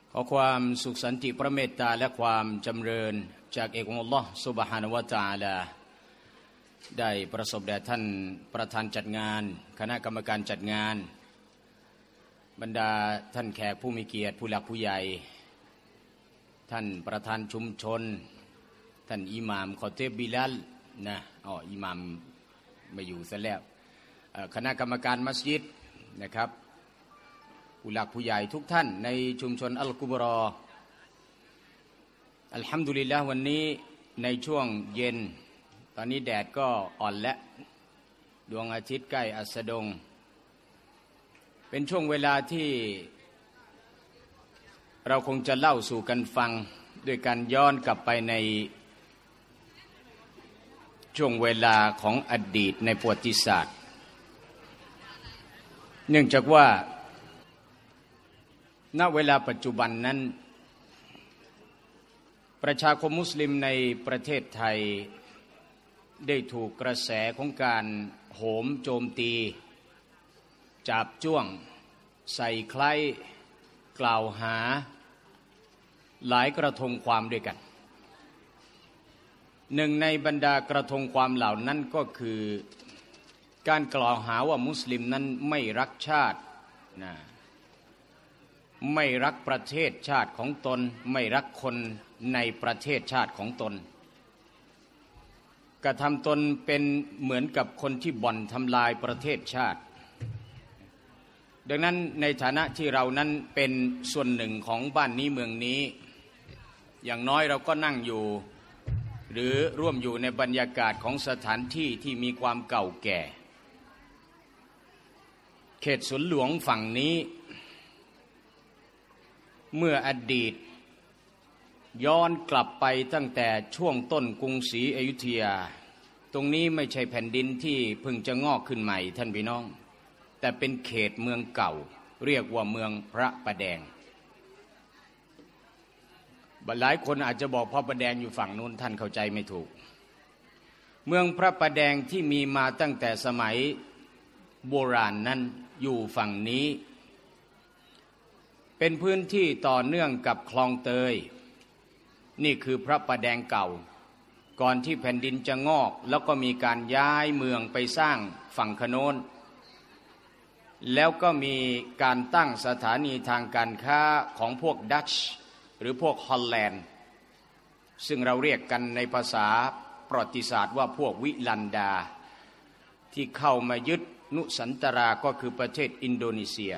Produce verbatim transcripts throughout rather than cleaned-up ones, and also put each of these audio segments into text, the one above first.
ขอความสุขสันติพระเมตตาและความจำเริญจากเอกองค์อัลลอฮ์ซุบฮานะฮูวะตะอาลาได้ประสบแด่ท่านประธานจัดงานคณะกรรมการจัดงานบรรดาท่านแขกผู้มีเกียรติผู้หลักผู้ใหญ่ท่านประธานชุมชนท่านอิหม่ามคอเทบบิลาลนะอ๋ออิหม่ามมาอยู่ซะแล้วคณะกรรมการมัสยิดนะครับผู้หลักผู้ใหญ่ทุกท่านในชุมชนอัลกุบรออัลฮัมดุลิลละห์วันนี้ในช่วงเย็นตอนนี้แดดก็อ่อนและดวงอาทิตย์ใกล้อัสดงเป็นช่วงเวลาที่เราคงจะเล่าสู่กันฟังด้วยการย้อนกลับไปในช่วงเวลาของอดีตในประวัติศาสตร์เนื่องจากว่าณเวลาปัจจุบันนั้นประชาคมมุสลิมในประเทศไทยได้ถูกกระแสของการโหมโจมตีจาบจ้วงใส่ไคล้กล่าวหาหลายกระทงความด้วยกันหนึ่งในบรรดากระทงความเหล่านั้นก็คือการกล่าวหาว่ามุสลิมนั้นไม่รักชาตินะไม่รักประเทศชาติของตนไม่รักคนในประเทศชาติของตนกระทำตนเป็นเหมือนกับคนที่บ่อนทำลายประเทศชาติดังนั้นในฐานะที่เรานั้นเป็นส่วนหนึ่งของบ้านนี้เมืองนี้อย่างน้อยเราก็นั่งอยู่หรือร่วมอยู่ในบรรยากาศของสถานที่ที่มีความเก่าแก่เขตสวนหลวงฝั่งนี้เมื่ออดีตย้อนกลับไปตั้งแต่ช่วงต้นกรุงศรีอยุธยาตรงนี้ไม่ใช่แผ่นดินที่เพิ่งจะงอกขึ้นใหม่ท่านพี่น้องแต่เป็นเขตเมืองเก่าเรียกว่าเมืองพระประแดงหลายคนอาจจะบอกพระประแดงอยู่ฝั่งนู้นท่านเข้าใจไม่ถูกเมืองพระประแดงที่มีมาตั้งแต่สมัยโบราณนั้นอยู่ฝั่งนี้เป็นพื้นที่ต่อเนื่องกับคลองเตยนี่คือพระประแดงเก่าก่อนที่แผ่นดินจะงอกแล้วก็มีการย้ายเมืองไปสร้างฝั่งโน้นแล้วก็มีการตั้งสถานีทางการค้าของพวกดัตช์หรือพวกฮอลแลนด์ซึ่งเราเรียกกันในภาษาประวัติศาสตร์ว่าพวกวิลันดาที่เข้ามายึดนุสันตราก็คือประเทศอินโดนีเซีย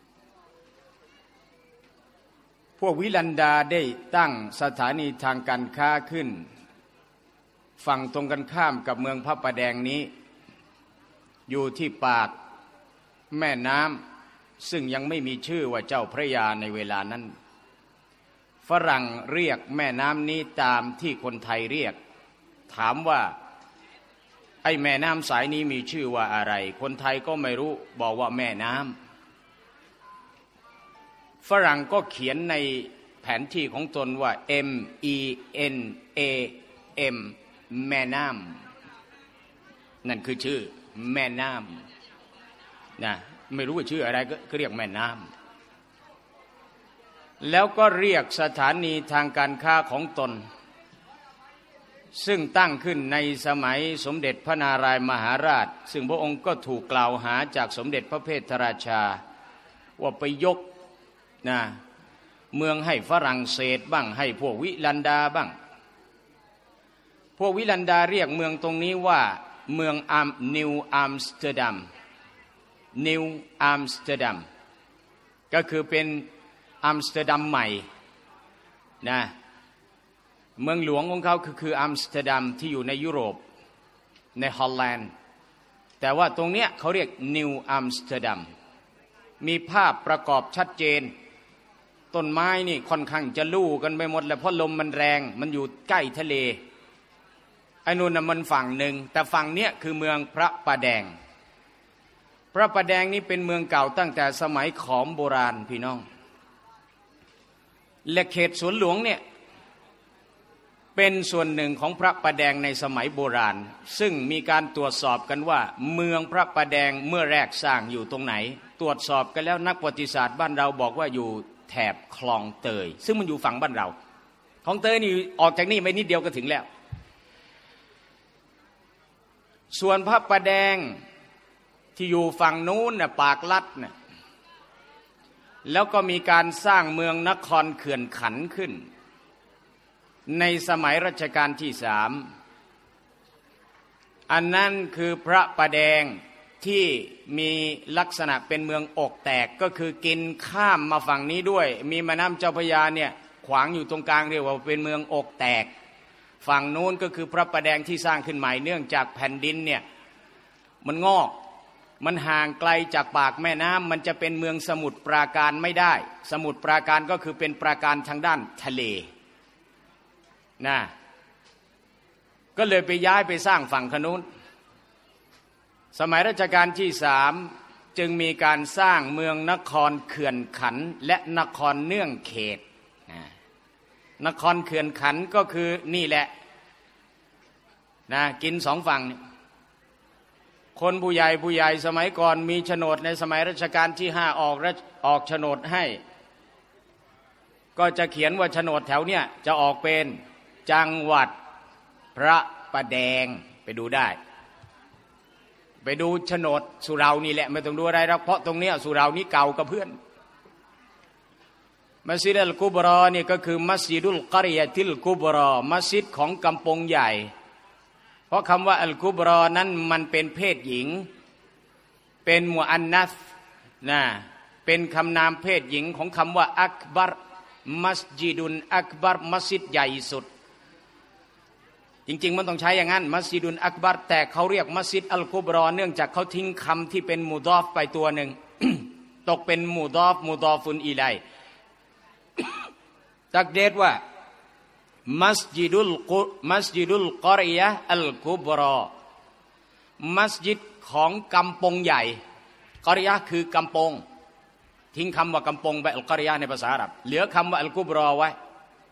พวกวิลันดาได้ตั้งสถานีทางการค้าขึ้นฝั่งตรงกันข้ามกับเมืองพระประแดงนี้อยู่ที่ปากแม่น้ำซึ่งยังไม่มีชื่อว่าเจ้าพระยาในเวลานั้นฝรั่งเรียกแม่น้ำนี้ตามที่คนไทยเรียกถามว่าไอ้แม่น้ำสายนี้มีชื่อว่าอะไรคนไทยก็ไม่รู้บอกว่าแม่น้ำฝรั่งก็เขียนในแผนที่ของตนว่า M E N A M แม่น้ำนั่นคือชื่อแม่น้ำนะไม่รู้ว่าชื่ออะไรก็เรียกแม่น้ำแล้วก็เรียกสถานีทางการค้าของตนซึ่งตั้งขึ้นในสมัยสมเด็จพระนารายมหาราชซึ่งพระองค์ก็ถูกกล่าวหาจากสมเด็จพระเพทราชาว่าไปยกนะเมืองให้ฝรั่งเศสบ้างให้พวกวิลันดาบ้างพวกวิลันดาเรียกเมืองตรงนี้ว่าเมืองอัมนิวอัมสเตอร์ดัมนิวอัมสเตอร์ดัมก็คือเป็นอัมสเตอร์ดัมใหม่นะเมืองหลวงของเขาคือคืออัมสเตอร์ดัมที่อยู่ในยุโรปในฮอลแลนด์แต่ว่าตรงเนี้ยเขาเรียกนิวอัมสเตอร์ดัมมีภาพประกอบชัดเจนต้นไม้นี่ค่อนข้างจะลู่กันไปหมดแล้วเพราะลมมันแรงมันอยู่ใกล้ทะเลไอ้นู่นน่ะมันฝั่งหนึ่งแต่ฝั่งเนี้ยคือเมืองพระประแดงพระประแดงนี้เป็นเมืองเก่าตั้งแต่สมัยขอมโบราณพี่น้องและเขตสวนหลวงเนี่ยเป็นส่วนหนึ่งของพระประแดงในสมัยโบราณซึ่งมีการตรวจสอบกันว่าเมืองพระประแดงเมื่อแรกสร้างอยู่ตรงไหนตรวจสอบกันแล้วนักประวัติศาสตร์บ้านเราบอกว่าอยู่แถบคลองเตยซึ่งมันอยู่ฝั่งบ้านเราคลองเตยนี่ออกจากนี่ไม่นิดเดียวก็ถึงแล้วส่วนพระประแดงที่อยู่ฝั่งนู้นน่ะปากลัดน่ะแล้วก็มีการสร้างเมืองนครเขื่อนขันธ์ขึ้นในสมัยรัชกาลที่สามอันนั้นคือพระประแดงที่มีลักษณะเป็นเมืองอกแตกก็คือกินข้ามมาฝั่งนี้ด้วยมีแม่น้ำเจ้าพระยาเนี่ยขวางอยู่ตรงกลางเรียกว่าเป็นเมืองอกแตกฝั่งนู้นก็คือพระประแดงที่สร้างขึ้นใหม่เนื่องจากแผ่นดินเนี่ยมันงอกมันห่างไกลจากปากแม่น้ำมันจะเป็นเมืองสมุทรปราการไม่ได้สมุทรปราการก็คือเป็นปราการทางด้านทะเลนะก็เลยไปย้ายไปสร้างฝั่งขนุนสมัยรัชกาลที่สามจึงมีการสร้างเมืองนครเขื่อนขันธ์และนครเนื่องเขตนครเขื่อนขันธ์ก็คือนี่แหละนะกินสองฝั่งคนผู้ใหญ่ผู้ใหญ่สมัยก่อนมีโฉนดในสมัยรัชกาลที่ห้าออกออกโฉนดให้ก็จะเขียนว่าโฉนดแถวเนี้ยจะออกเป็นจังหวัดพระประแดงไปดูได้ไปดูโฉนดสุเหร่านี่แหละไม่ต้องดูอะไรหรอกเพราะตรงเนี้ยสุเหร่านี้เก่ากับเพื่อนมัสยิดอัลกุบรอนี่ก็คือมัสยิดุลกอริยะติลกุบรอมัสยิดของกำปงใหญ่เพราะคำว่าอัลกุบรอนั้นมันเป็นเพศหญิงเป็นมุอันนัสนะเป็นคำนามเพศหญิงของคำว่าอักบัรมัสยิดุนอักบัรมัสยิดใหญ่สุดจริงๆมันต้องใช้อย่างนั้นมัสยิดุนอักบัรแต่เขาเรียกมัสยิดอัลกุบรอเนื่องจากเขาทิ้งคำที่เป็นมูดอฟไปตัวหนึ่ง ตกเป็นมูดอฟมูดอฟุนอิไลตักเดตว่ามัสยิดุลกุมัสยิดุลกอริยะอัลกุบรอมัสยิดของกำปงใหญ่กอริยะคือกำปงทิ้งคำว่ากำปงไปอัลกอริยะในภาษาอาหรับเหลือคำว่าอัลกุบรอไว้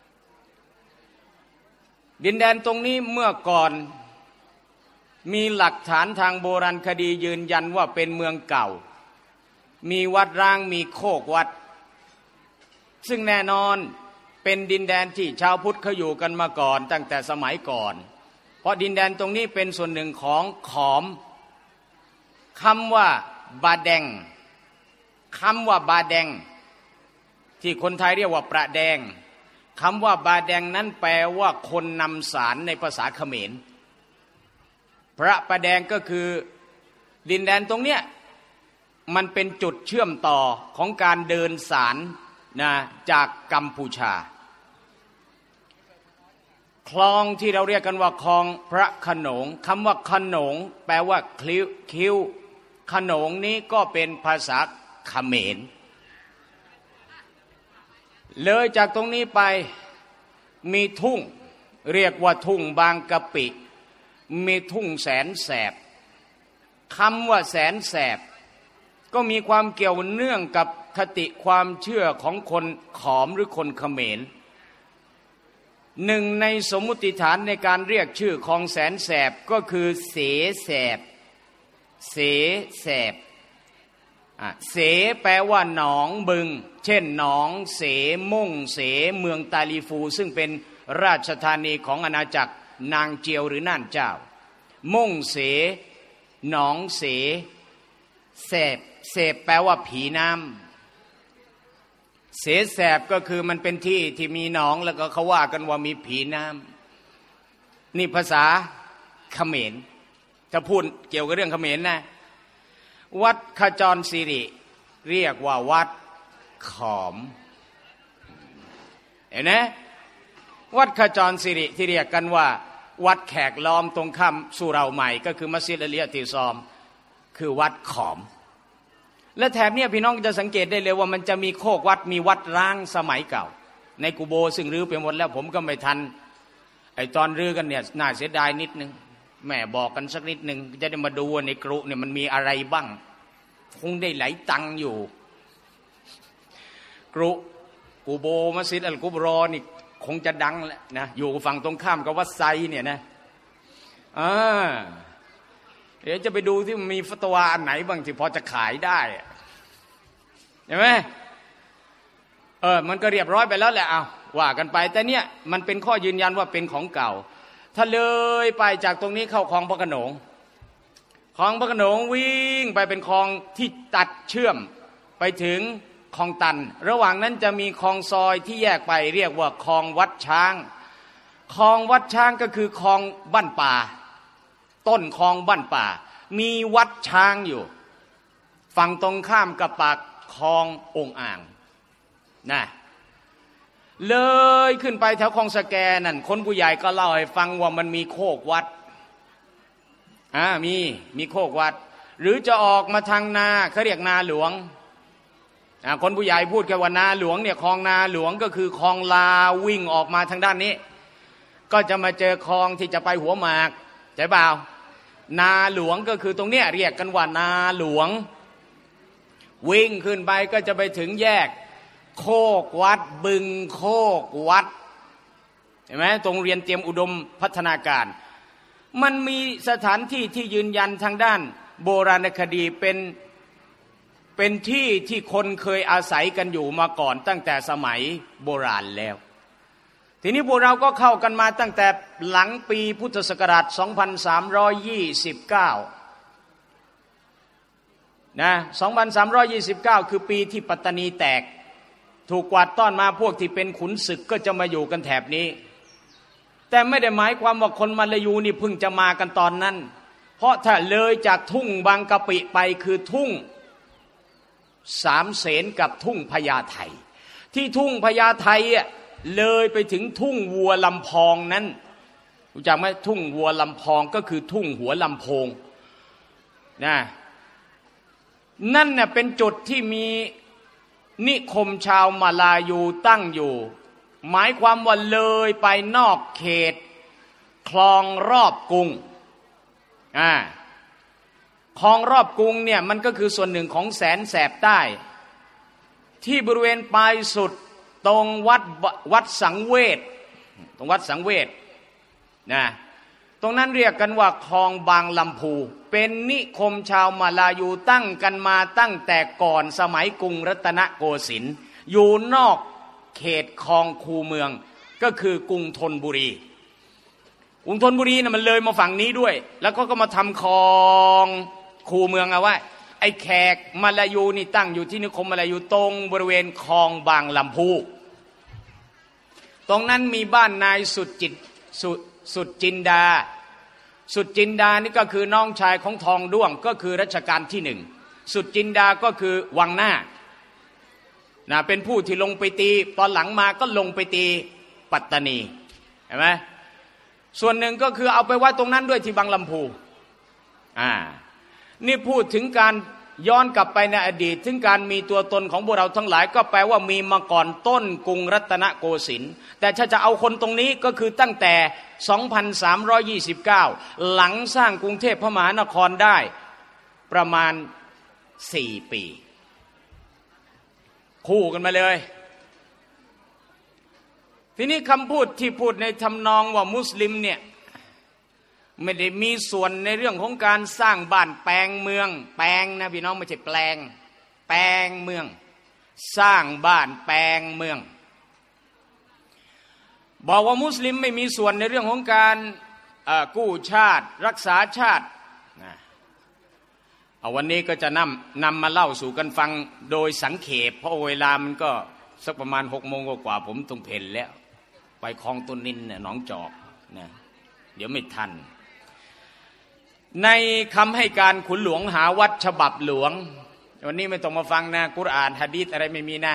ดินแดนตรงนี้เมื่อก่อนมีหลักฐานทางโบราณคดียืนยันว่าเป็นเมืองเก่ามีวัดร้างมีโคกวัดซึ่งแน่นอนเป็นดินแดนที่ชาวพุทธเขาอยู่กันมาก่อนตั้งแต่สมัยก่อนเพราะดินแดนตรงนี้เป็นส่วนหนึ่งของขอมคำว่าบาแดงคำว่าบาแดงที่คนไทยเรียกว่าประแดงคำว่าบาแดงนั้นแปลว่าคนนำสารในภาษาเขมรพระประแดงก็คือดินแดนตรงเนี้ยมันเป็นจุดเชื่อมต่อของการเดินสารนะจากกัมพูชาคลองที่เราเรียกกันว่าคลองพระโขนงคำว่าโขนงแปลว่าคิ้วคิ้วโขนงนี้ก็เป็นภาษาเขมรเลยจากตรงนี้ไปมีทุ่งเรียกว่าทุ่งบางกะปิมีทุ่งแสนแสบคำว่าแสนแสบก็มีความเกี่ยวเนื่องกับคติความเชื่อของคนขอมหรือคนเขมรหนึ่งในสมมุติฐานในการเรียกชื่อของแสนแสบก็คือเสแสบเสแสบเสแปลว่าหนองบึงเช่นหนองเสมุ่งเสเมืองตาลีฟูซึ่งเป็นราชธานีของอาณาจักรนางเจียวหรือน่านเจ้ามุ่งเสหนองเสแสบเสบแปลว่าผีน้ำเสแสบก็คือมันเป็นที่ที่มีหนองแล้วก็เขาว่ากันว่ามีผีน้ำนี่ภาษาเขมรจะพูดเกี่ยวกับเรื่องเขมรนะวัดขจรสิริเรียกว่าวัดขอมเห็นไหมวัดขจรสิริที่เรียกกันว่าวัดแขกล้อมตรงข้ามสุเหร่าใหม่ก็คือมัสยิดอะลียะติซอมคือวัดขอมและแถบเนี้ยพี่น้องจะสังเกตได้เลยว่ามันจะมีโคกวัดมีวัดร้างสมัยเก่าในกูโบซึ่งรื้อไปหมดแล้วผมก็ไม่ทันไอตอนรื้อกันเนี่ยน่าเสียดายนิดนึงแม่บอกกันสักนิดนึงจะได้มาดูในกรุเนี่ยมันมีอะไรบ้างคงได้ไหลตังอยู่กรุกูโบมัสยิดอัลกุบรอนี่คงจะดังแหละนะอยู่ฝั่งตรงข้ามกับวัดไซเนี่ยนะอ่าเดี๋ยวจะไปดูที่มันมีฟัตวาอันไหนบ้างที่พอจะขายได้เห็นไหมเออมันก็เรียบร้อยไปแล้วแหละเอาว่ากันไปแต่เนี่ยมันเป็นข้อยืนยันว่าเป็นของเก่าถ้าเลยไปจากตรงนี้เข้าคลองพระโขนงคลองพระโขนงวิ่งไปเป็นคลองที่ตัดเชื่อมไปถึงคลองตันระหว่างนั้นจะมีคลองซอยที่แยกไปเรียกว่าคลองวัดช้างคลองวัดช้างก็คือคลองบ้านป่าต้นคลองบ้านป่ามีวัดช้างอยู่ฝั่งตรงข้ามกับปากคลององอ่างนะเลยขึ้นไปแถวคลองสแกนั่นคนผู้ใหญ่ก็เล่าให้ฟังว่ามันมีโคกวัดอ่ามีมีโคกวัดหรือจะออกมาทางนาเขาเรียกนาหลวงอ่าคนผู้ใหญ่พูดแค่ว่านาหลวงเนี่ยคลองนาหลวงก็คือคลองลาวิ่งออกมาทางด้านนี้ก็จะมาเจอคลองที่จะไปหัวหมากใช่เปล่านาหลวงก็คือตรงเนี้ยเรียกกันว่านาหลวงวิ่งขึ้นไปก็จะไปถึงแยกโคกวัดบึงโคกวัดเห็นไหมตรงเรียนเตรียมอุดมพัฒนาการมันมีสถานที่ที่ยืนยันทางด้านโบราณคดีเป็นเป็นที่ที่คนเคยอาศัยกันอยู่มาก่อนตั้งแต่สมัยโบราณแล้วทีนี้พวกเราก็เข้ากันมาตั้งแต่หลังปีพุทธศักราชสองพันสามร้อยยี่สิบเก้านะสองพันสามร้อยยี่สิบเก้าคือปีที่ปัตตานีแตกถูกกวาดต้อนมาพวกที่เป็นขุนศึกก็จะมาอยู่กันแถบนี้แต่ไม่ได้หมายความว่าคนมาลายูนี่เพิ่งจะมากันตอนนั้นเพราะถ้าเลยจากทุ่งบางกะปิไปคือทุ่งสามเสนกับทุ่งพญาไทที่ทุ่งพญาไทอ่ะเลยไปถึงทุ่งวัวลำพองนั้นรู้จักไหมทุ่งวัวลำพองก็คือทุ่งหัวลำโพงนะนั่นน่ะเป็นจุดที่มีนิคมชาวมาลายูตั้งอยู่หมายความว่าเลยไปนอกเขตคลองรอบกรุงอ่าคลองรอบกรุงเนี่ยมันก็คือส่วนหนึ่งของแสนแสบใต้ที่บริเวณปลายสุดตรงวัดวัดสังเวชตรงวัดสังเวชนะตรงนั้นเรียกกันว่าคลองบางลำพูเป็นนิคมชาวมาลายูตั้งกันมาตั้งแต่ก่อนสมัยกรุงรัตนโกสินทร์อยู่นอกเขตคลองคูเมืองก็คือกรุงธนบุรีกรุงธนบุรีน่ะมันเลยมาฝั่งนี้ด้วยแล้วก็ก็มาทำคลองคูเมืองเอาไว้ไอ้แขกมาลายูนี่ตั้งอยู่ที่นิคมมาลายูตรงบริเวณคลองบางลำพูตรงนั้นมีบ้านนายสุดจิตสุดสุดจินดาสุดจินดานี่ก็คือน้องชายของทองด้วงก็คือรัชกาลที่หนึ่งสุดจินดาก็คือวังหน้านะเป็นผู้ที่ลงไปตีตอนหลังมาก็ลงไปตีปัตตานีเห็นไหมส่วนหนึ่งก็คือเอาไปไว้ตรงนั้นด้วยที่บางลำพูอ่านี่พูดถึงการย้อนกลับไปในอดีตถึงการมีตัวตนของพวกเราทั้งหลายก็แปลว่ามีมาก่อนต้นกรุงรัตนโกสินทร์แต่ถ้าจะเอาคนตรงนี้ก็คือตั้งแต่สองพันสามร้อยยี่สิบเก้าหลังสร้างกรุงเทพมหานครได้ประมาณสี่ปีคู่กันมาเลยทีนี้คำพูดที่พูดในทำนองว่ามุสลิมเนี่ยไม่ได้มีส่วนในเรื่องของการสร้างบ้านแปลงเมืองแปลงนะพี่น้องไม่ใช่แปลงแปลงเมืองสร้างบ้านแปลงเมืองบอกว่ามุสลิมไม่มีส่วนในเรื่องของการกู้ชาติรักษาชาตินะเอาวันนี้ก็จะนำนำมาเล่าสู่กันฟังโดยสังเขปเพราะเวลามันก็สักประมาณหกโมงกว่าผมต้องเพลแล้วไปคลองตุนินเนี่ยหนองจอกนะเดี๋ยวไม่ทันในคำให้การขุนหลวงหาวัดฉบับหลวงวันนี้ไม่ต้องมาฟังนะกุรอานหะดีษอะไรไม่มีนะ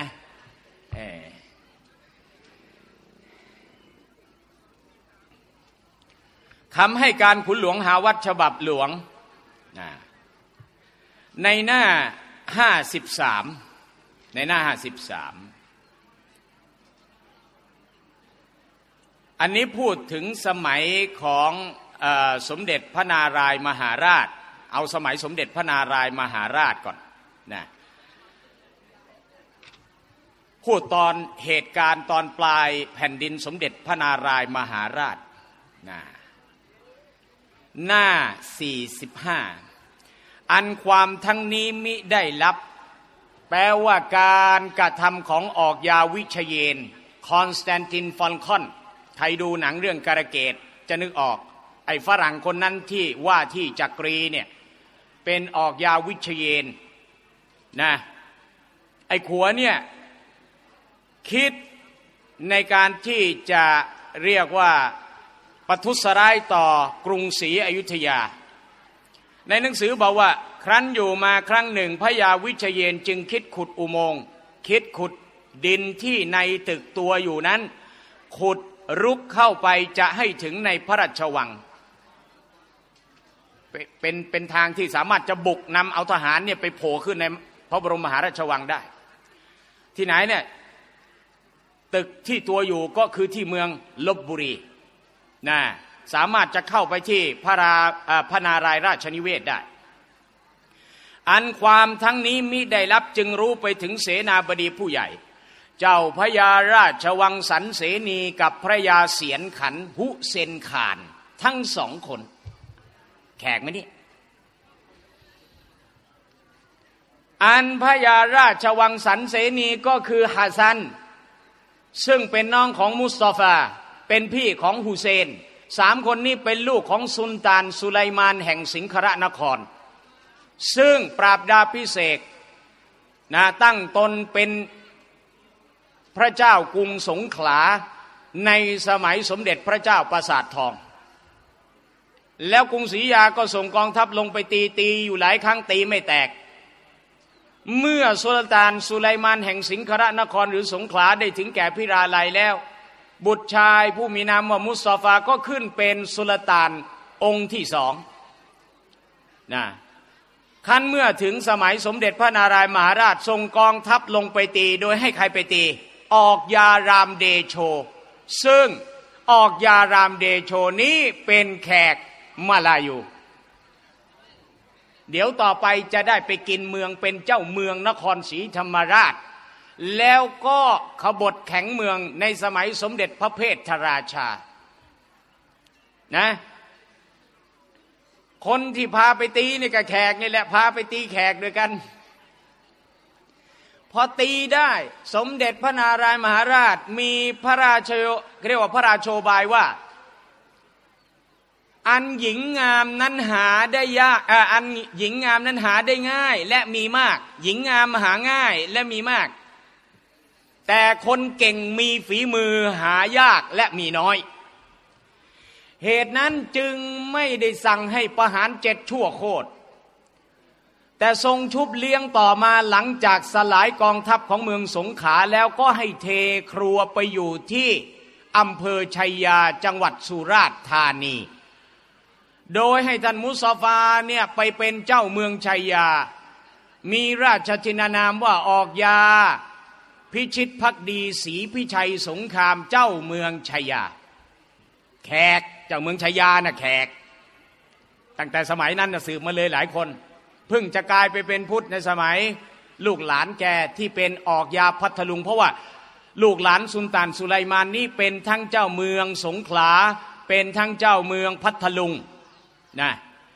คำให้การขุนหลวงหาวัดฉบับหลวงในหน้าห้าสิบสามในหน้าห้าสิบสามอันนี้พูดถึงสมัยของสมเด็จพระนารายมหาราชเอาสมัยสมเด็จพระนารายมหาราชก่อนนะพูดตอนเหตุการณ์ตอนปลายแผ่นดินสมเด็จพระนารายมหาราชนะหน้าสี่สิบห้าอันความทั้งนี้มิได้รับแปแปลว่าการกระทำของออกยาวิเชยนคอนสแตนตินฟอนคอนใครดูหนังเรื่องการะเกดจะนึกออกไอ้ฝรั่งคนนั้นที่ว่าที่จักรีเนี่ยเป็นออกยาวิเชยนนะไอ้ขัวเนี่ยคิดในการที่จะเรียกว่าประทุษร้ายต่อกรุงศรีอยุธยาในหนังสือบอกว่าครั้นอยู่มาครั้งหนึ่งพระยาวิเชยนจึงคิดขุดอุโมงค์คิดขุดดินที่ในตึกตัวอยู่นั้นขุดรุกเข้าไปจะให้ถึงในพระราชวังเป็นเป็นทางที่สามารถจะบุกนำเอาทหารเนี่ยไปโผล่ขึ้นในพระบรมมหาราชวังได้ที่ไหนเนี่ยตึกที่ตัวอยู่ก็คือที่เมืองลพบุรีนะสามารถจะเข้าไปที่พระราพระนารายราชนิเวศได้อันความทั้งนี้มิได้รับจึงรู้ไปถึงเสนาบดีผู้ใหญ่เจ้าพระยาราชวังสันเสนีกับพระยาเสียนขันหุเซนขานทั้งสองคนแขกไหมนี่อันพระยาราชวังสันเสนีก็คือฮัสซันซึ่งเป็นน้องของมุสตอฟาเป็นพี่ของฮุเซนสามคนนี้เป็นลูกของสุลต่านสุไลมานแห่งสิงครนครซึ่งปราบดาพิเศษนะตั้งตนเป็นพระเจ้ากรุงสงขลาในสมัยสมเด็จพระเจ้าปราสาททองแล้วกรุงศรีอยุธยาก็ส่งกองทัพลงไปตีตีอยู่หลายครั้งตีไม่แตกเมื่อสุลต่านสุไลมานแห่งสิงครนครหรือสงขลาได้ถึงแก่พิราลัยแล้วบุตรชายผู้มีนามว่ามุสตอฟาก็ขึ้นเป็นสุลต่านองค์ที่สองนะขั้นเมื่อถึงสมัยสมเด็จพระนารายมหาราชส่งกองทัพลงไปตีโดยให้ใครไปตีออกยารามเดโชซึ่งออกยารามเดโชนี้เป็นแขกมาลายูเดี๋ยวต่อไปจะได้ไปกินเมืองเป็นเจ้าเมืองนครศรีธรรมราชแล้วก็ขบฏแข็งเมืองในสมัยสมเด็จพระเพทราชานะคนที่พาไปตีนี่ก็แขกนี่แหละพาไปตีแขกด้วยกันพอตีได้สมเด็จพระนารายมหาราชมีพระราชเรียกว่าพระราโชบายว่าอันหญิงงามนั้นหาได้ยากอันหญิงงามนั้นหาได้ง่ายและมีมากหญิงงามหาง่ายและมีมากแต่คนเก่งมีฝีมือหายากและมีน้อยเหตุนั้นจึงไม่ได้สั่งให้ประหารเจ็ดชั่วโคตรแต่ทรงชุบเลี้ยงต่อมาหลังจากสลายกองทัพของเมืองสงขลาแล้วก็ให้เทครัวไปอยู่ที่อำเภอชัยยาจังหวัดสุราษฎร์ธานีโดยให้ท่านมุสตอฟาเนี่ยไปเป็นเจ้าเมืองชัยยามีราชทินานามว่าออกยาพิชิตภักดีศรีพิชัยสงครามเจ้าเมืองชัยยาแขกเจ้าเมืองชัยยาน่ะแขกตั้งแต่สมัยนั้นน่ะสืบมาเลยหลายคนเพิ่งจะกลายไปเป็นพุทธในสมัยลูกหลานแกที่เป็นออกยาพัทลุงเพราะว่าลูกหลานสุลต่านสุไลมานนี้เป็นทั้งเจ้าเมืองสงขลาเป็นทั้งเจ้าเมืองพัทลุงนะ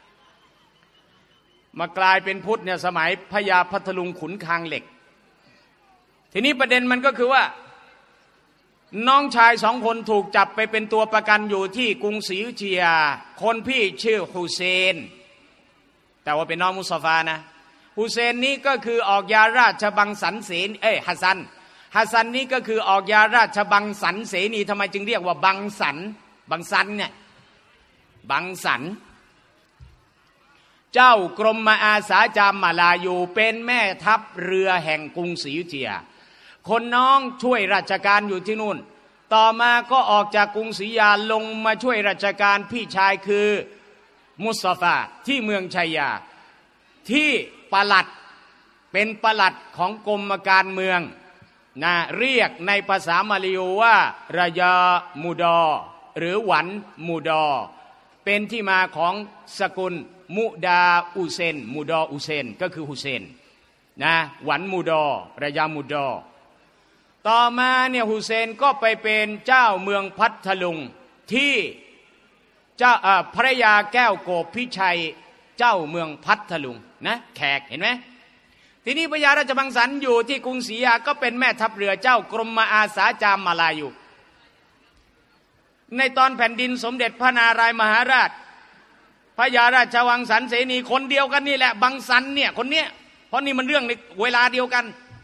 มากลายเป็นพุทธเนี่ยสมัยพญาพัทลุงขุนคางเหล็กทีนี้ประเด็นมันก็คือว่าน้องชายสองคนถูกจับไปเป็นตัวประกันอยู่ที่กรุงศรีอยุธยาคนพี่ชื่อฮุเซนแต่ว่าเป็นน้องมุสตอฟานะฮุเซนนี้ก็คือออกยาราชบังสันเสนเอ้ยฮัสซันฮัสซันนี้ก็คือออกยาราชบังสันเสนีทำไมจึงเรียกว่าบังสันบังสันเนี่ยบังสันเจ้ากรมมาอาสาจามมาลายูเป็นแม่ทัพเรือแห่งกรุงศรีอยุธยาคนน้องช่วยราชการอยู่ที่นู่นต่อมาก็ออกจากกรุงศรีอยุธยาลงมาช่วยราชการพี่ชายคือมุสตอฟาที่เมืองชัยยาที่ปลัดเป็นปลัดของกรมการเมืองนะเรียกในภาษามาลายูว่ารายามูดอหรือหวันมูดอเป็นที่มาของสกุลมุดาอุเซนมูดออุเซนก็คือฮุเซนนะหวันมูดอรายามูดอต่อมาเนี่ยฮุเซนก็ไปเป็นเจ้าเมืองพัทลุงที่เจ้าพระยาแก้วโกบพิชัยเจ้าเมืองพัทลุงนะแขกเห็นไหมทีนี้พญาราชบังสันอยู่ที่กรุงศรีอยุธยาก็เป็นแม่ทัพเรือเจ้ากรมอาสาจามมาลาอยู่ในตอนแผ่นดินสมเด็จพระนารายมหาราชพญาราชวังสันเสนีคนเดียวกันนี่แหละบังสันเนี่ยคนเนี้ยเพราะนี่มันเรื่องในเวลาเดียวกัน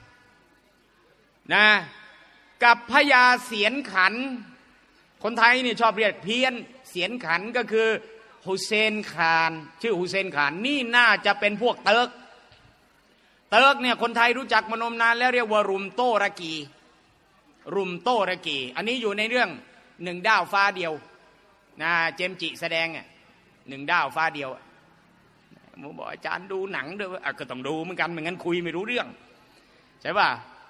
นะกับพญาเสียนขันคนไทยนี่ชอบเรียกเพี้ยนเสียนขันก็คือฮุเซนคานชื่อฮุเซนคานนี่น่าจะเป็นพวกเติร์กเติร์กเนี่ยคนไทยรู้จักมานมนานแล้วเรียกว่ารุมโตระกีรุมโตระกีอันนี้อยู่ในเรื่องหนึ่งดาวฟ้าเดียวนะเจมจิแสดงอ่ะหนึ่งดาวฟ้าเดียวผมบอกอาจารย์ดูหนังด้วยอ่ะก็ต้องดูเหมือนกันไม่งั้นคุยไม่รู้เรื่องใช่ป่ะ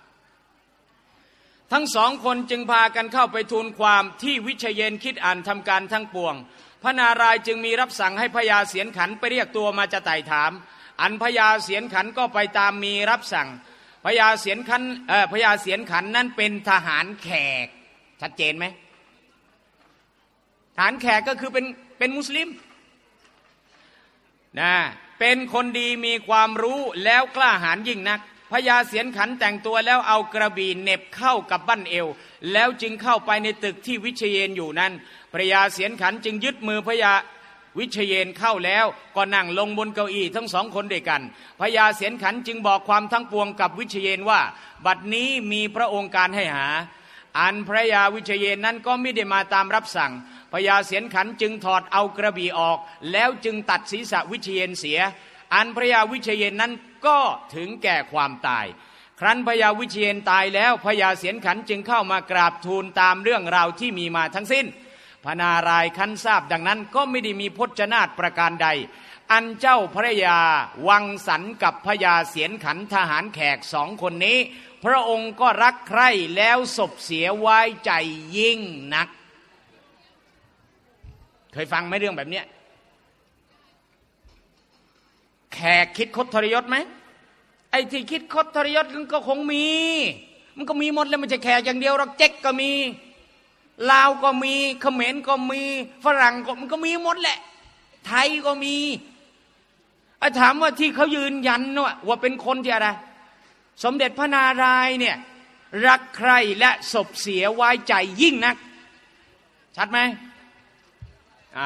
ทั้งสองคนจึงพากันเข้าไปทูลความที่วิเชยนคิดอ่านทำการทั้งปวงพระนารายณ์จึงมีรับสั่งให้พญาเสียนขันไปเรียกตัวมาจะไต่ถามอันพญาเสียนขันก็ไปตามมีรับสั่งพญาเสียนขันเอ่อพญาเสียนขันนั้นเป็นทหารแขกชัดเจนไหมทหารแขกก็คือเป็นเป็นมุสลิมนะเป็นคนดีมีความรู้แล้วกล้าหาญยิ่งนักพญาเสียนขันแต่งตัวแล้วเอากระบี่เหน็บเข้ากับบั้นเอวแล้วจึงเข้าไปในตึกที่วิเชยนอยู่นั้นพญาเสียนขันจึงยึดมือพญาวิเชยนเข้าแล้วก็นั่งลงบนเก้าอี้ทั้งสองคนด้วยกันพญาเสียนขันจึงบอกความทั้งปวงกับวิเชยนว่าบัดนี้มีพระองค์การให้หาอันพระยาวิเชยนนั้นก็ไม่ได้มาตามรับสั่งพญาเสียนขันจึงถอดเอากระบี่ออกแล้วจึงตัดศีรษะวิเชยนเสียอันพระยาวิเชยนนั้นก็ถึงแก่ความตายครั้นพญาวิเชยนตายแล้วพญาเสียนขันจึงเข้ามากราบทูลตามเรื่องราวที่มีมาทั้งสิ้นพระนารายณ์คันทราบดังนั้นก็ไม่ได้มีพจนาฏประการใดอันเจ้าพระยาวังสันกับพญาเสียนขันทหารแขกสองคนนี้พระองค์ก็รักใคร่แล้วสบเสียไว้ใจยิ่งนักเคยฟังไหมเรื่องแบบเนี้ยแขกคิดคดทรยศไหมไอ้ที่คิดคดทรยศมันก็คงมีมันก็มีหมดแล้วมันจะแขกอย่างเดียวหรอกเจ๊กก็มีลาวก็มีเขมรก็มีฝรั่งก็มันก็มีหมดแหละไทยก็มีอาถามว่าที่เขายืนยันว่าเป็นคนที่อะไรสมเด็จพระนารายณ์เนี่ยรักใคร่และสบเสียไว้ใจยิ่งนักชัดไหมอ่า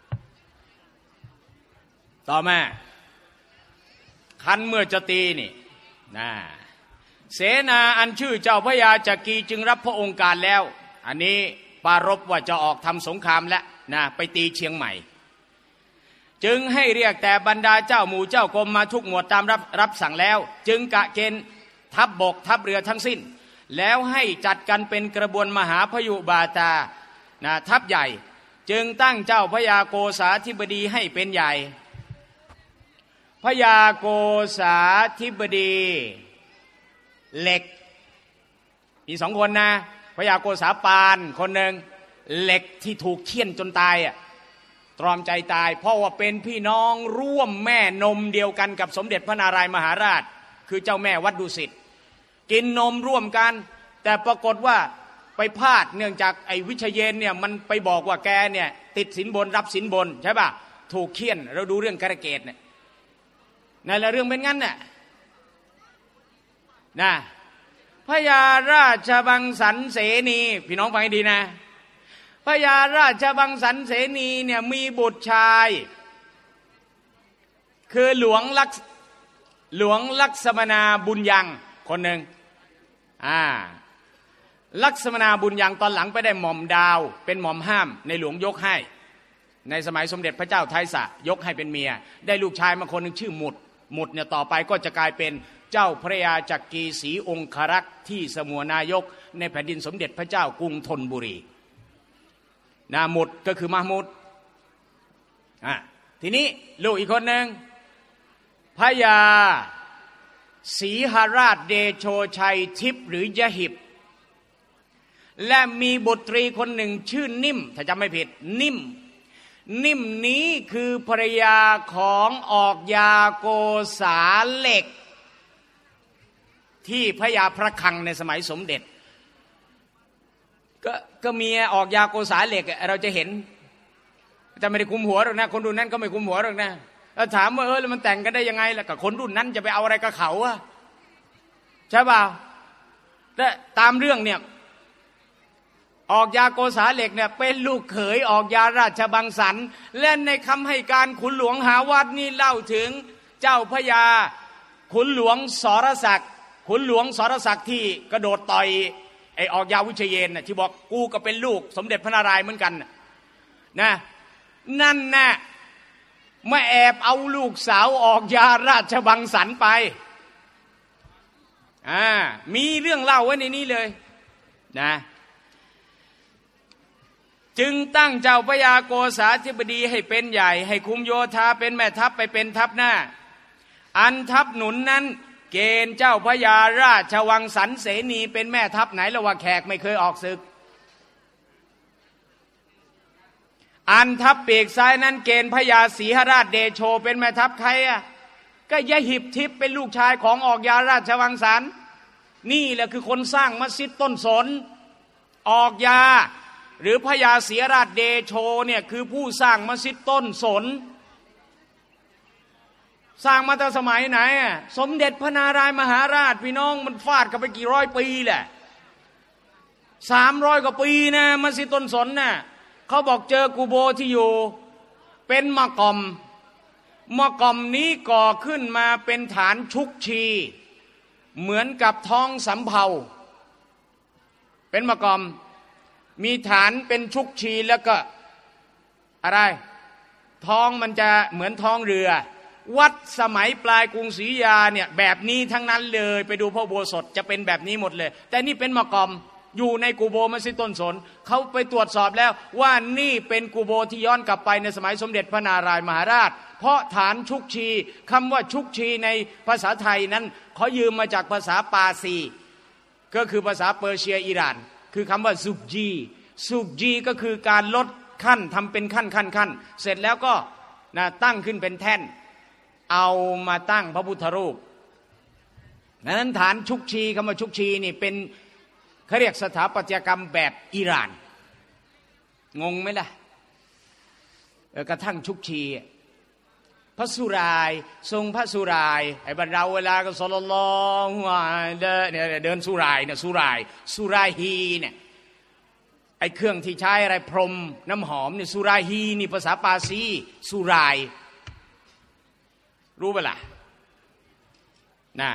ต่อมาคันเมื่อจะตีนี่นะเสนาอันชื่อเจ้าพระยาจักรีจึงรับพระองค์การแล้วอันนี้ปารภว่าจะออกทำสงครามแล้วนะไปตีเชียงใหม่จึงให้เรียกแต่บรรดาเจ้าหมู่เจ้ากรมมาทุกหมวดตามรับรับสั่งแล้วจึงกะเกณฑ์ทัพบกทัพเรือทั้งสิ้นแล้วให้จัดกันเป็นกระบวนมหาพยุบาตานะทัพใหญ่จึงตั้งเจ้าพระยาโกษาธิบดีให้เป็นใหญ่พระยาโกษาธิบดีเหล็กมีสองคนนะพระยาโกษาปานคนหนึ่งเหล็กที่ถูกเฆี่ยนจนตายอ่ะตรอมใจตายเพราะว่าเป็นพี่น้องร่วมแม่นมเดียวกันกับสมเด็จพระนารายมหาราชคือเจ้าแม่วัดดุสิตกินนมร่วมกันแต่ปรากฏว่าไปพลาดเนื่องจากไอ้วิเชยนเนี่ยมันไปบอกว่าแกเนี่ยติดสินบนรับสินบนใช่ป่ะถูกเฆี่ยนเราดูเรื่องกระเกตเนี่ยนั่นแหละเรื่องเป็นงั้นน่ะนะพญาราชบังสันเสนีพี่น้องฟังให้ดีนะพญาราชบังสันเสนีเนี่ยมีบุตรชายคือหลวงลักษหลวงลักษมนาบุญยังคนหนึ่งอ่าลักษมนาบุญยังตอนหลังไปได้หม่อมดาวเป็นหม่อมห้ามในหลวงยกให้ในสมัยสมเด็จพระเจ้าไทยสะยกให้เป็นเมียได้ลูกชายมาคนหนึ่งชื่อหมุดหมุดเนี่ยต่อไปก็จะกลายเป็นเจ้าพระยาจักรีศรีองครักษ์ที่สมุนายกในแผ่นดินสมเด็จพระเจ้ากรุงธนบุรีนาหมุดก็คือมามุดอ่ะทีนี้ลูกอีกคนหนึ่งพระยาศรีหราชเดโชชัยทิพย์หรือยหิบและมีบุตรีคนหนึ่งชื่อนิ่มถ้าจำไม่ผิดนิ่มนิ่มนี้คือภรรยาของออกยาโกษาเหล็กที่พระยาพระคลังในสมัยสมเด็จก็ก็เมียออกยาโกษาเหล็กเราจะเห็นจะไม่ได้คุมหัวหรอกนะคนรุ่นนั้นก็ไม่คุมหัวหรอกนะแล้วถามว่าเออแล้วมันแต่งกันได้ยังไงล่ะกับคนรุ่นนั้นจะไปเอาอะไรกับเขาอะใช่เปล่าแต่ตามเรื่องเนี่ยออกยาโกษาเหล็กเนี่ยเป็นลูกเขยออกยาราชบังสรรค์และในคำให้การขุนหลวงหาวัดนี่เล่าถึงเจ้าพระยาขุนหลวงสรศักดิ์ขุนหลวงสรศักดิ์ที่กระโดดต่อยไอ้ออกยาวิเชยนน่ะที่บอกกูก็เป็นลูกสมเด็จพระนารายณ์เหมือนกันนะนั่นน่ะมาแอบเอาลูกสาวออกยาราชบังสรรค์ไปอ่ามีเรื่องเล่าไว้ในนี้เลยนะจึงตั้งเจ้าพระยาโกษาธิบดีให้เป็นใหญ่ให้คุมโยธาเป็นแม่ทัพไปเป็นทัพหน้าอันทัพหนุนนั้นเกณฑ์เจ้าพระยาราชวังสรรเสนีเป็นแม่ทัพไหนละว่าแขกไม่เคยออกศึกอันทัพปีกซ้ายนั้นเกณฑ์พระยาศรีหราชเดโชเป็นแม่ทัพใครอ่ะก็ยะหิบทิพย์เป็นลูกชายของออกยาราชวังสรรนี่แหละคือคนสร้างมัสยิดต้นสนออกยาหรือพระยาศรีหราชเดโชเนี่ยคือผู้สร้างมัสยิดต้นสนสร้างมาตั้งสมัยไหนอ่ะสมเด็จพระนารายณ์มหาราชพี่น้องมันฟาดกันไปกี่ร้อยปีแหละสามร้อยกว่าปีนะมัสยิดต้นสนน่ะเขาบอกเจอกูโบที่อยู่เป็นมะกอมมะกอมนี้ก่อขึ้นมาเป็นฐานชุกชีเหมือนกับท้องสำเภาเป็นมะกอมมีฐานเป็นชุกชีแล้วก็อะไรท้องมันจะเหมือนท้องเรือวัดสมัยปลายกรุงศรีอยุธยาเนี่ยแบบนี้ทั้งนั้นเลยไปดูพระอุโบสถจะเป็นแบบนี้หมดเลยแต่นี่เป็นมะกอมอยู่ในกูโบมัสยิดต้นสนเขาไปตรวจสอบแล้วว่านี่เป็นกูโบที่ย้อนกลับไปในสมัยสมเด็จพระนารายณ์มหาราชเพราะฐานชุกชีคำว่าชุกชีในภาษาไทยนั้นเขายืมมาจากภาษาปาร์ซีก็คือภาษาเปอร์เซียอิหร่านคือคำว่าซุกจีซุกจีก็คือการลดขั้นทำเป็นขั้นขั้นขั้นเสร็จแล้วก็นะตั้งขึ้นเป็นแท่นเอามาตั้งพระพุทธรูปนั้นฐานชุกชีคำว่าชุกชีนี่เป็นเขาเรียกสถาปัตยกรรมแบบอิหร่านงงไหมล่ะเออกระทั่งชุกชีพระสุรายทรงพระสุรายไอ้บรรดาเวลาก็ศ็อลลัลลอฮุอะลัยฮิเนี่ยเดินสุรายเนี่ยสุรายสุราฮีเนี่ยไอ้เครื่องที่ใช้อะไรพรมน้ำหอมเนี่ยสุราฮีนี่ภาษาปาร์ซีสุรายรู้ปะล่ะน่ะ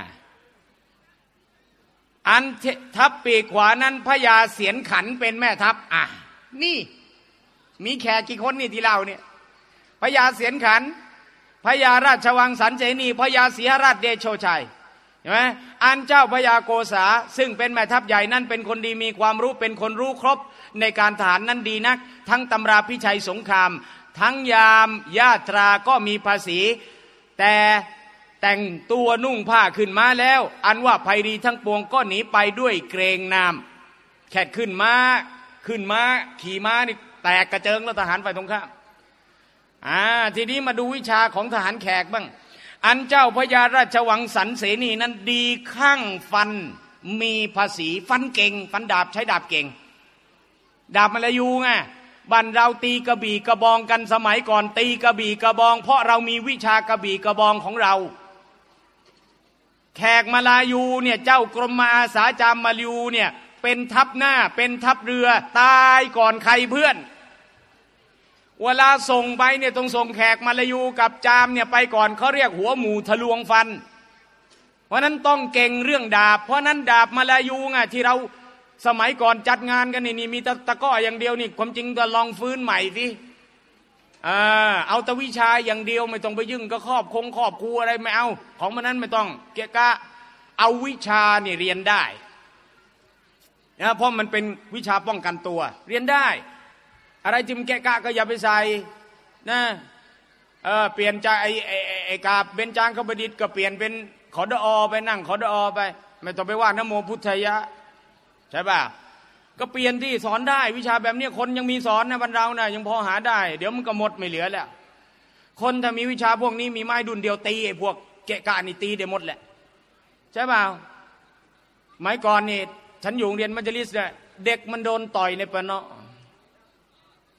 อันทัพปีกขวานั้นพระยาเสียนขันเป็นแม่ทัพอ่ะนี่มีแขกกี่คนนี่ที่เล่าเนี่ยพระยาเสียนขันพระยาราชวังสรรเสนีพระยาศรีหราชเดโชชัยเห็นไหมอันเจ้าพระยาโกษาซึ่งเป็นแม่ทัพใหญ่นั่นเป็นคนดีมีความรู้เป็นคนรู้ครบในการทหารนั้นดีนักทั้งตำราพิชัยสงครามทั้งยามญาตราก็มีภาษีแต่แต่งตัวนุ่งผ้าขึ้นมาแล้วอันว่าภัยรีทั้งปวงก็หนีไปด้วยเกรงนามแค่ขึ้นมาขึ้นมาขี่ม้านี่แตกกระเจิงแล้วทหารฝ่ายตรงข้ามอ่าทีนี้มาดูวิชาของทหารแขกบ้างอันเจ้าพระยาราชวังสรรเสนีนั้นดีข้างฟันมีภาษีฟันเก่งฟันดาบใช้ดาบเก่งดาบมลายูไงบ้านเราตีกระบี่กระบองกันสมัยก่อนตีกระบี่กระบองเพราะเรามีวิชากระบี่กระบองของเราแขกมาลายูเนี่ยเจ้ากรมมาอาสาจามมาลายูเนี่ยเป็นทัพหน้าเป็นทัพเรือตายก่อนใครเพื่อนเวลาส่งไปเนี่ยต้องส่งแขกมาลายูกับจามเนี่ยไปก่อนเขาเรียกหัวหมูทะลวงฟันเพราะนั้นต้องเก่งเรื่องดาบเพราะนั้นดาบมาลายูไงที่เราสมัยก่อนจัดงานกันนี่นี่มีตะก้ออย่างเดียวนี่ความจริงจะลองฟื้นใหม่สิอ่าเอาแต่วิชาอย่างเดียวไม่ต้องไปยึ่งก็ครอบคงครอบครูอะไรไม่เอาของมันนั้นไม่ต้องเกะกะเอาวิชาเนี่ยเรียนได้นะเพราะมันเป็นวิชาป้องกันตัวเรียนได้อะไรจิมแกะกะก็อย่าไปใส่นะเออเปลี่ยนจากไอ้ไอ้ไอ้กาบเบญจางคบดิษฐ์ก็เปลี่ยนเป็นขอดอไปนั่งขอดอไปไม่ต้องไปว่านะโมพุทธายะใช่ป่ะก็เปลี่ยนที่สอนได้วิชาแบบนี้คนยังมีสอนนะบรรดานะยังพอหาได้เดี๋ยวมันก็หมดไม่เหลือแล้วคนถ้ามีวิชาพวกนี้มีไม้ดุนเดียวตีไอ้พวกเกะกะนี่ตีได้หมดแหละใช่ป่ะไม้ก่อนนี่ฉันอยู่โรงเรียนมัจลิสเนี่ยเด็กมันโดนต่อยในปะเนาะ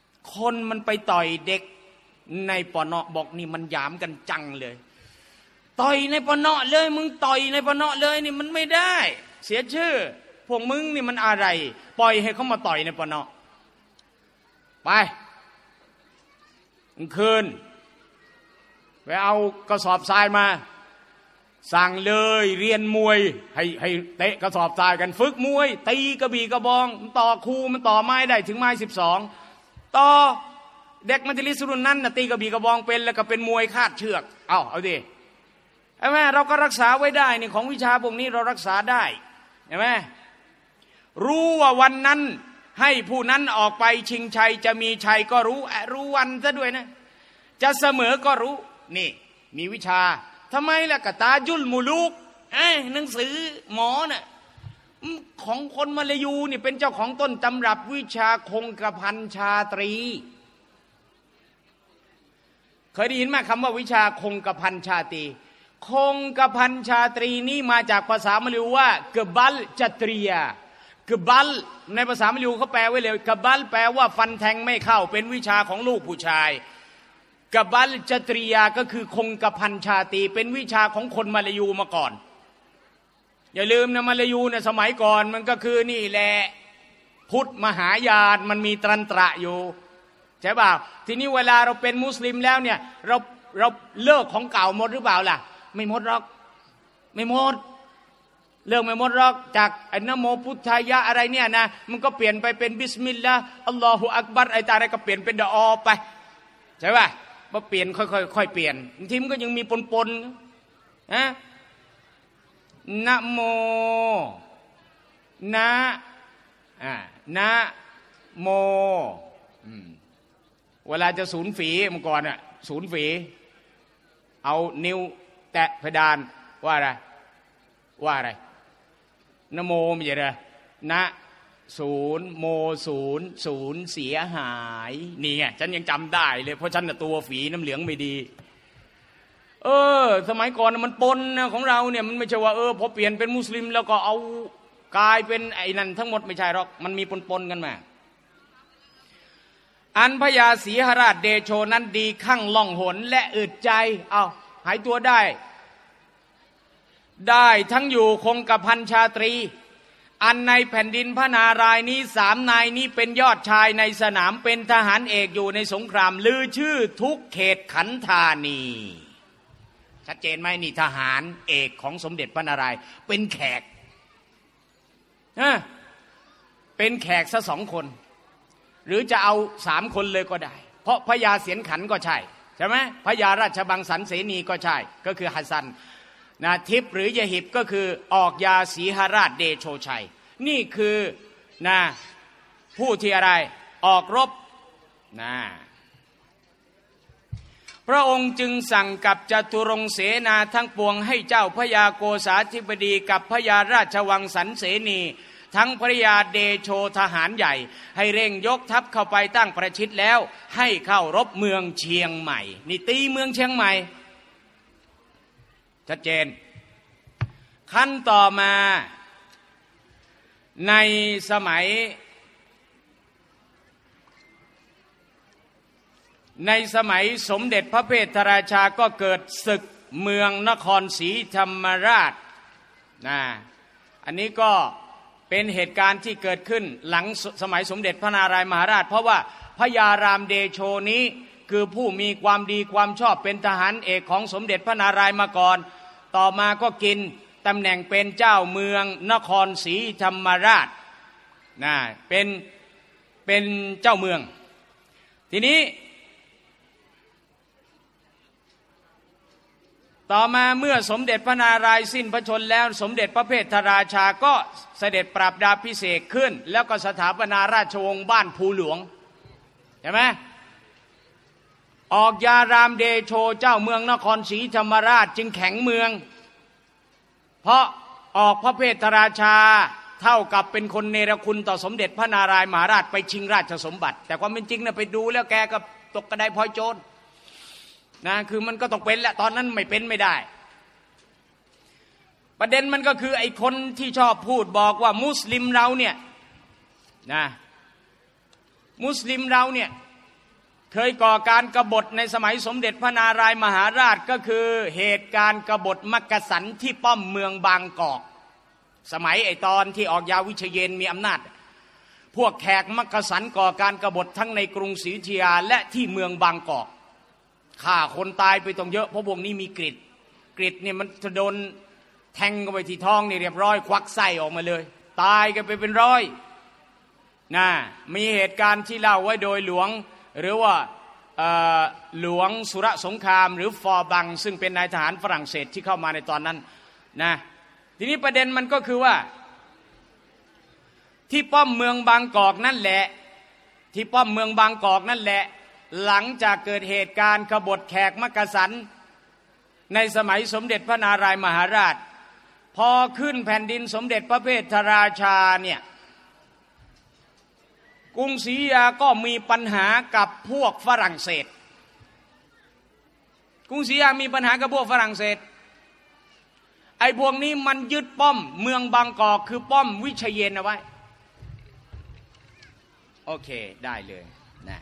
คนมันไปต่อยเด็กในปะเนาะบอกนี่มันหยามกันจังเลยต่อยในปะเนาะเลยมึงต่อยในปะเนาะเลยนี่มันไม่ได้เสียชื่อพวกมึงนี่มันอะไรปล่อยให้เขามาต่อยในปะเนาะไปคืนไปเอากระสอบทรายมาสั่งเลยเรียนมวยให้ให้เตะกระสอบทรายกันฝึกมวยตีกระบี่กระบองต่อคูมันต่อไม้ได้ถึงไม้สิบสองต่อเด็กมัธยมรุ่นนั้นนะตีกระบี่กระบองเป็นแล้วก็เป็นมวยคาดเชือกเอาเอาดิใช่ไหมเราก็รักษาไว้ได้นี่ของวิชาพวกนี้เรารักษาได้ใช่ไหมรู้ว่าวันนั้นให้ผู้นั้นออกไปชิงชัยจะมีชัยก็รู้รู้วันซะด้วยนะจะเสมอก็รู้นี่มีวิชาทำไมล่ะกะตาจุลมูลูกไอ้หนังสือหมอน่ะของคนมาลายูนี่เป็นเจ้าของต้นตำรับวิชาคงกระพันชาตรีเคยได้ยินไหมคำว่าวิชาคงกระพันชาตรีคงกระพันชาตรีนี่มาจากภาษามลายูว่ากบัลจัตรียกบัลในภาษามลายูเขาแปลไว้เลยกบัลแปลว่าฟันแทงไม่เข้าเป็นวิชาของลูกผู้ชายกบัลจัตรียาก็คือคงกระพันชาตรีเป็นวิชาของคนมาลายูมาก่อนอย่าลืมนะมาลายูเนี่ยสมัยก่อนมันก็คือนี่แหละพุทธมหายานมันมีตรันตระอยู่ใช่ป่าวทีนี้เวลาเราเป็นมุสลิมแล้วเนี่ยเราเราเลิกของเก่าหมดหรือเปล่าล่ะไม่หมดหรอกไม่หมดเลิกไม่หมดหรอกจากไอ้นะโมพุทธายะอะไรเนี่ยนะมันก็เปลี่ยนไปเป็นบิสมิลลาห์อัลลอฮุอักบัรไอ้ตาอะไรก็เปลี่ยนเป็นดะออไปใช่ป่ะมาเปลี่ยนค่อยๆค่อยเปลี่ยนบางทีมันก็ยังมีปนๆนะนะโมนะอ่านะโมเวลาจะสูญฝีเมื่อก่อนอ่ะสูญฝีเอานิ้วแตะเพดานว่าอะไรว่าอะไรนะโมไม่ใช่เหรอนะศูนย์โมศูนย์ศูนย์เสียหายนี่ไงฉันยังจำได้เลยเพราะฉันน่ะตัวฝีน้ำเหลืองไม่ดีเออสมัยก่อนมันปนนะของเราเนี่ยมันไม่ใช่ว่าเออพอเปลี่ยนเป็นมุสลิมแล้วก็เอากลายเป็นไอ้นั่นทั้งหมดไม่ใช่หรอกมันมีปนๆกันมาอันพญาศรีหราชเดโชนั้นดีคั่งล่องหนและอึดใจเอาหายตัวได้ได้ทั้งอยู่คงกระพันชาตรีอันในแผ่นดินพระนารายณ์นี้สามนายนี้เป็นยอดชายในสนามเป็นทหารเอกอยู่ในสงครามลือชื่อทุกเขตขันธานีชัดเจนไหมนี่ทหารเอกของสมเด็จพระนารายณ์เป็นแขกเป็นแขกซะสองคนหรือจะเอาสามคนเลยก็ได้เพราะพญาเสียนขันก็ใช่ใช่ไหมพญาราชบังสันเสนีก็ใช่ก็คือฮัสซันนาทิพย์หรือยหิบก็คือออกยาศรีหราชเดโชชัยนี่คือนะผู้ที่อะไรออกรบนะพระองค์จึงสั่งกับจตุรงค์เสนาทั้งปวงให้เจ้าพญาโกษาธิบดีกับพญาราชวังสันเสนีทั้งพระยาเดโชทหารใหญ่ให้เร่งยกทัพเข้าไปตั้งประชิดแล้วให้เข้ารบเมืองเชียงใหม่นี่ตีเมืองเชียงใหม่ชัดเจนขั้นต่อมาในสมัยในสมัยสมเด็จพระเพทราชาก็เกิดศึกเมืองนครศรีธรรมราชนะอันนี้ก็เป็นเหตุการณ์ที่เกิดขึ้นหลังสมัยสมเด็จพระนารายมหาราชเพราะว่าพญารามเดโชนี้คือผู้มีความดีความชอบเป็นทหารเอกของสมเด็จพระนารายมาก่อนต่อมาก็กินตำแหน่งเป็นเจ้าเมืองนครศรีธรรมราชนะเป็นเป็นเจ้าเมืองทีนี้ต่อมาเมื่อสมเด็จพระนารายณ์สิ้นพระชนม์แล้วสมเด็จพระเพทราชาก็เสด็จปราบดาพิเศษขึ้นแล้วก็สถาปนาราชวงศ์บ้านภูหลวงใช่ไหมออกยารามเดโชเจ้าเมืองนครศรีธรรมราชจึงแข็งเมืองเพราะออกพระเพทราชาเท่ากับเป็นคนเนรคุณต่อสมเด็จพระนารายมหาราชไปชิงราชสมบัติแต่ความเป็นจริงนะไปดูแล้วแกก็ตกกระไดพลอยโจรนะคือมันก็ต้องเป็นแหละตอนนั้นไม่เป็นไม่ได้ประเด็นมันก็คือไอ้คนที่ชอบพูดบอกว่ามุสลิมเราเนี่ยนะมุสลิมเราเนี่ยเคยก่อการกบฏในสมัยสมเด็จพระนารายมหาราชก็คือเหตุการณ์กบฏมักกะสันที่ป้อมเมืองบางกอกสมัยไอตอนที่ออกยาวิเชยนมีอำนาจพวกแขกมักกะสันก่อการกบฏทั้งในกรุงศรีอยุธยาและที่เมืองบางกอกฆ่าคนตายไปต้องเยอะเพราะพวกนี้มีกริดกริดเนี่ยมันจะโดนแทงเข้าไปที่ท้องนี่เรียบร้อยควักไส้ออกมาเลยตายกันไปเป็นร้อยนะมีเหตุการณ์ที่เล่าไว้โดยหลวงหรือว่าหลวงสุรสงครามหรือฟอร์บังซึ่งเป็นนายทหารฝรั่งเศสที่เข้ามาในตอนนั้นนะทีนี้ประเด็นมันก็คือว่าที่ป้อมเมืองบางกอกนั่นแหละที่ป้อมเมืองบางกอกนั่นแหละหลังจากเกิดเหตุการณ์กบฏแขกมักกะสันในสมัยสมเด็จพระนารายมหาราชพอขึ้นแผ่นดินสมเด็จพระเพทราชาเนี่ยกรุงศรีอยุธยาก็มีปัญหากับพวกฝรั่งเศสกรุงศรีอยุธยามีปัญหากับพวกฝรั่งเศสไอ้พวกนี้มันยึดป้อมเมืองบางกอกคือป้อมวิเชยนเอาไว้โอเคได้เลยนะ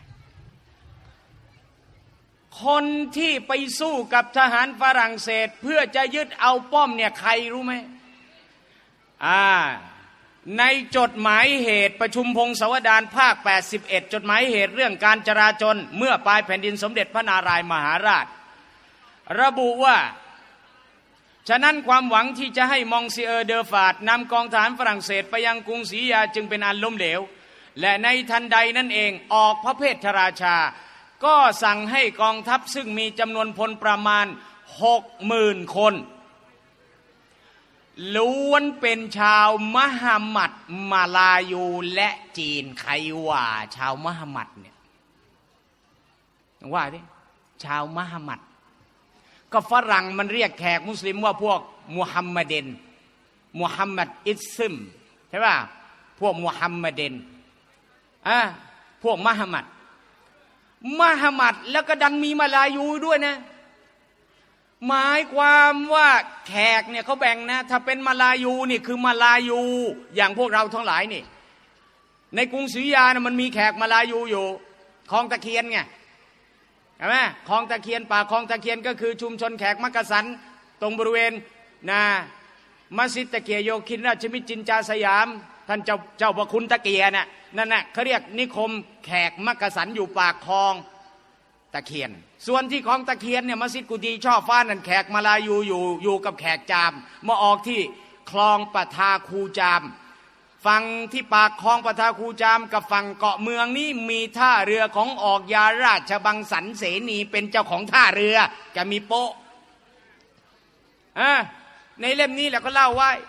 คนที่ไปสู้กับทหารฝรั่งเศสเพื่อจะยึดเอาป้อมเนี่ยใครรู้ไหมอ่าในจดหมายเหตุประชุมพงศาวดารภาคแปดสิบเอ็ดจดหมายเหตุเรื่องการจราจรเมื่อปลายแผ่นดินสมเด็จพระนารายมหาราชระบุว่าฉะนั้นความหวังที่จะให้มองซิเออร์เดอฟาดนำกองทหารฝรั่งเศสไปยังกรุงศรีอยุธยาจึงเป็นอันล้มเหลวและในทันใดนั่นเองออกพระเพทราชาก็สั่งให้กองทัพซึ่งมีจำนวนพลประมาณหกหมื่นคนล้วนเป็นชาวมหัมหมัดมาลายูและจีนใครว่าชาวมหัมหมัดเนี่ยว่าดิชาวมหัมหมัดก็ฝรั่งมันเรียกแขกมุสลิมว่าพวกมุฮัมมัดนมุฮัมมัดอิซึมใช่ป่ะพวกมุฮัมมัดนอ่ะพวกมหัมหมัดมหัมหมัดแล้วก็ดันมีมาลายูด้วยนะหมายความว่าแขกเนี่ยเขาแบ่งนะถ้าเป็นมาลายูนี่คือมาลายูอย่างพวกเราทั้งหลายนี่ในกรุงศรีอยุธยานะมันมีแขกมาลายูอยู่คลองตะเคียนไงใช่ไหมคลองตะเคียนป่าคลองตะเคียนก็คือชุมชนแขกมักกะสันตรงบริเวณนะมัสยิดตะเกียโยคินราชมิตรจินจาสยามท่านเจ้าเจ้าพระคุณตะเกียน่ะนั่นน่ะเขาเรียกนิคมแขกมักกะสันอยู่ปากคลองตะเคียนส่วนที่คลองตะเคียนเนี่ยมัสยิดกุฏิช่อฟ้านั่นแขกมาลายูอยู่อยู่กับแขกจามมาออกที่คลองปะทาคูจามฝั่งที่ปากคลองปะทาคูจามกับฝั่งเกาะเมืองนี้มีท่าเรือของออกยาราชบังสันเสนีเป็นเจ้าของท่าเรือจะมีโป๊ะอ่ะในเล่มนี้แหละก็เล่าไว้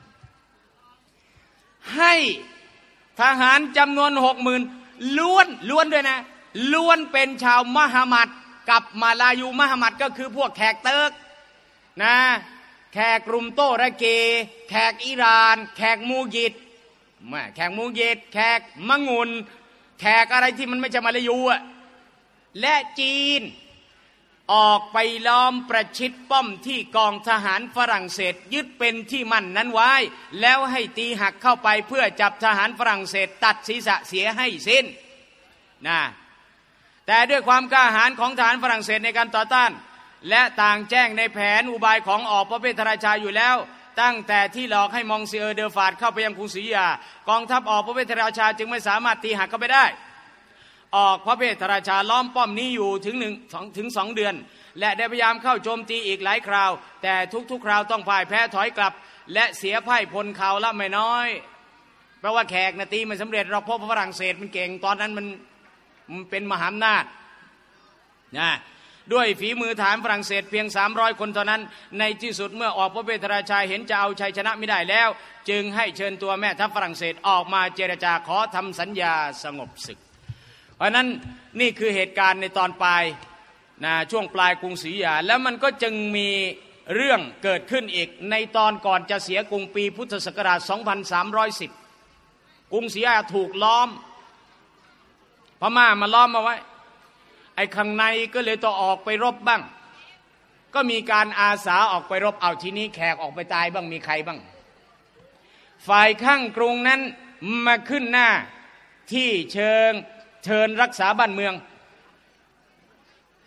ให้ทหารจำนวนหกหมื่นล้วนล้วนด้วยนะล้วนเป็นชาวมหัมหมัดกับมาลายูมหัมหมัดก็คือพวกแขกเติร์กนะแขกกลุ่มโตระเกแขกอิหร่านแขกมูยิดมาแขกมูยิดแขกมะงุนแขกอะไรที่มันไม่ใช่มาลายูอ่ะและจีนออกไปล้อมประชิดป้อมที่กองทหารฝรั่งเศสยึดเป็นที่มั่นนั้นไว้แล้วให้ตีหักเข้าไปเพื่อจับทหารฝรั่งเศสตัดศีรษะเสียให้สิ้นนะแต่ด้วยความกล้าหาญของทหารฝรั่งเศสในการต่อต้านและต่างแจ้งในแผนอุบายของออกพระเพทราชาอยู่แล้วตั้งแต่ที่หลอกให้มองซิเออร์เดอฟาดเข้าไปยังกรุงศรีอยุธยากองทัพออกพระเพทราชาจึงไม่สามารถตีหักเข้าไปได้ออกพระเพทราชาล้อมป้อมนี้อยู่ถึงหนึ่งถึงสองเดือนและได้พยายามเข้าโจมตีอีกหลายคราวแต่ทุกๆคราวต้องพ่ายแพ้ถอยกลับและเสียพ่ายพลข่าวละไม่น้อยเพราะว่าแขกนาตีมันสำเร็จเราพบฝรั่งเศสมันเก่งตอนนั้นมันมันเป็นมหาอำนาจนะด้วยฝีมือฐานฝรั่งเศสเพียงสามร้อยคนเท่านั้นในที่สุดเมื่อออกพระเพทราชาเห็นจะเอาชัยชนะไม่ได้แล้วจึงให้เชิญตัวแม่ทัพฝรั่งเศสออกมาเจรจาขอทำสัญญาสงบศึกเพราะนั้นนี่คือเหตุการณ์ในตอนปลายนะช่วงปลายกรุงศรีอยุธยาแล้วมันก็จึงมีเรื่องเกิดขึ้นอีกในตอนก่อนจะเสียกรุงปีพุทธศักราชสองพันสามร้อยสิบกรุงศรีอยุธยาถูกล้อมพม่ามาล้อมเอาไว้ไอ้ข้างในก็เลยต้องออกไปรบบ้างก็มีการอาสาออกไปรบเอาทีนี้แขกออกไปตายบ้างมีใครบ้างฝ่ายข้างกรุงนั้นมาขึ้นหน้าที่เชิงเชิญรักษาบ้านเมือง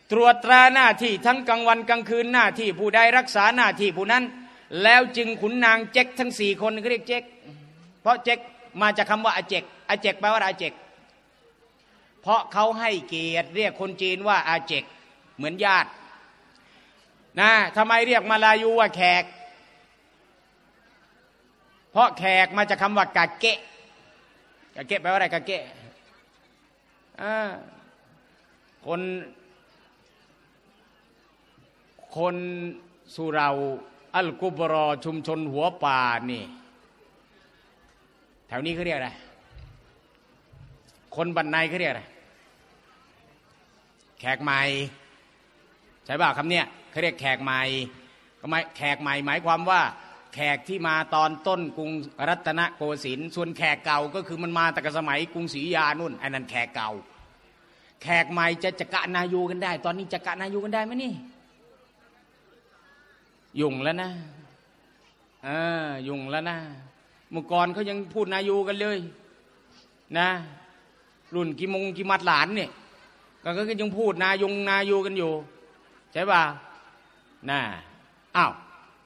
ตรวจตราหน้าที่ทั้งกลางวันกลางคืนหน้าที่ผู้ใดรักษาหน้าที่ผู้นั้นแล้วจึงขุนนางเจ๊กทั้งสี่คนเขาเรียกเจ๊กเพราะเจ๊กมาจากคำว่าอาเจกอาเจกแปลว่าอาเจกเพราะเขาให้เกียรติเรียกคนจีนว่าอาเจกเหมือนญาตินะทำไมเรียกมาลายูว่าแขกเพราะแขกมาจากคำว่ากาเกะกาเกะแปลว่าอะไรกาเกะคนคนสุเราอัลกุบรอชุมชนหัวป่านี่แถวนี้เขาเรียกอะไรคนบันไนเขาเรียกอะไรแขกใหม่ใช่ป่ะคำเนี้ยเขาเรียกแขกใหม่ก็หมายแขกใหม่หมายความว่าแขกที่มาตอนต้นกรุงรัตนโกสินทร์ส่วนแขกเก่าก็คือมันมาแต่สมัยกรุงศรีอยุธยานู่นอันนั้นแขกเก่าแขกใหม่จะจักรนายูกันได้ตอนนี้จักรนายูกันได้ไหมนี่ยุ่งแล้วนะเออยุ่งแล้วนะเมื่อก่อนเขายังพูดนายูกันเลยนะรุ่นกิมงกิมัดหลานเนี่ยก็ก็ยังพูดนายงนายูกันอยู่ใช่ป่ะน่ะอ้าว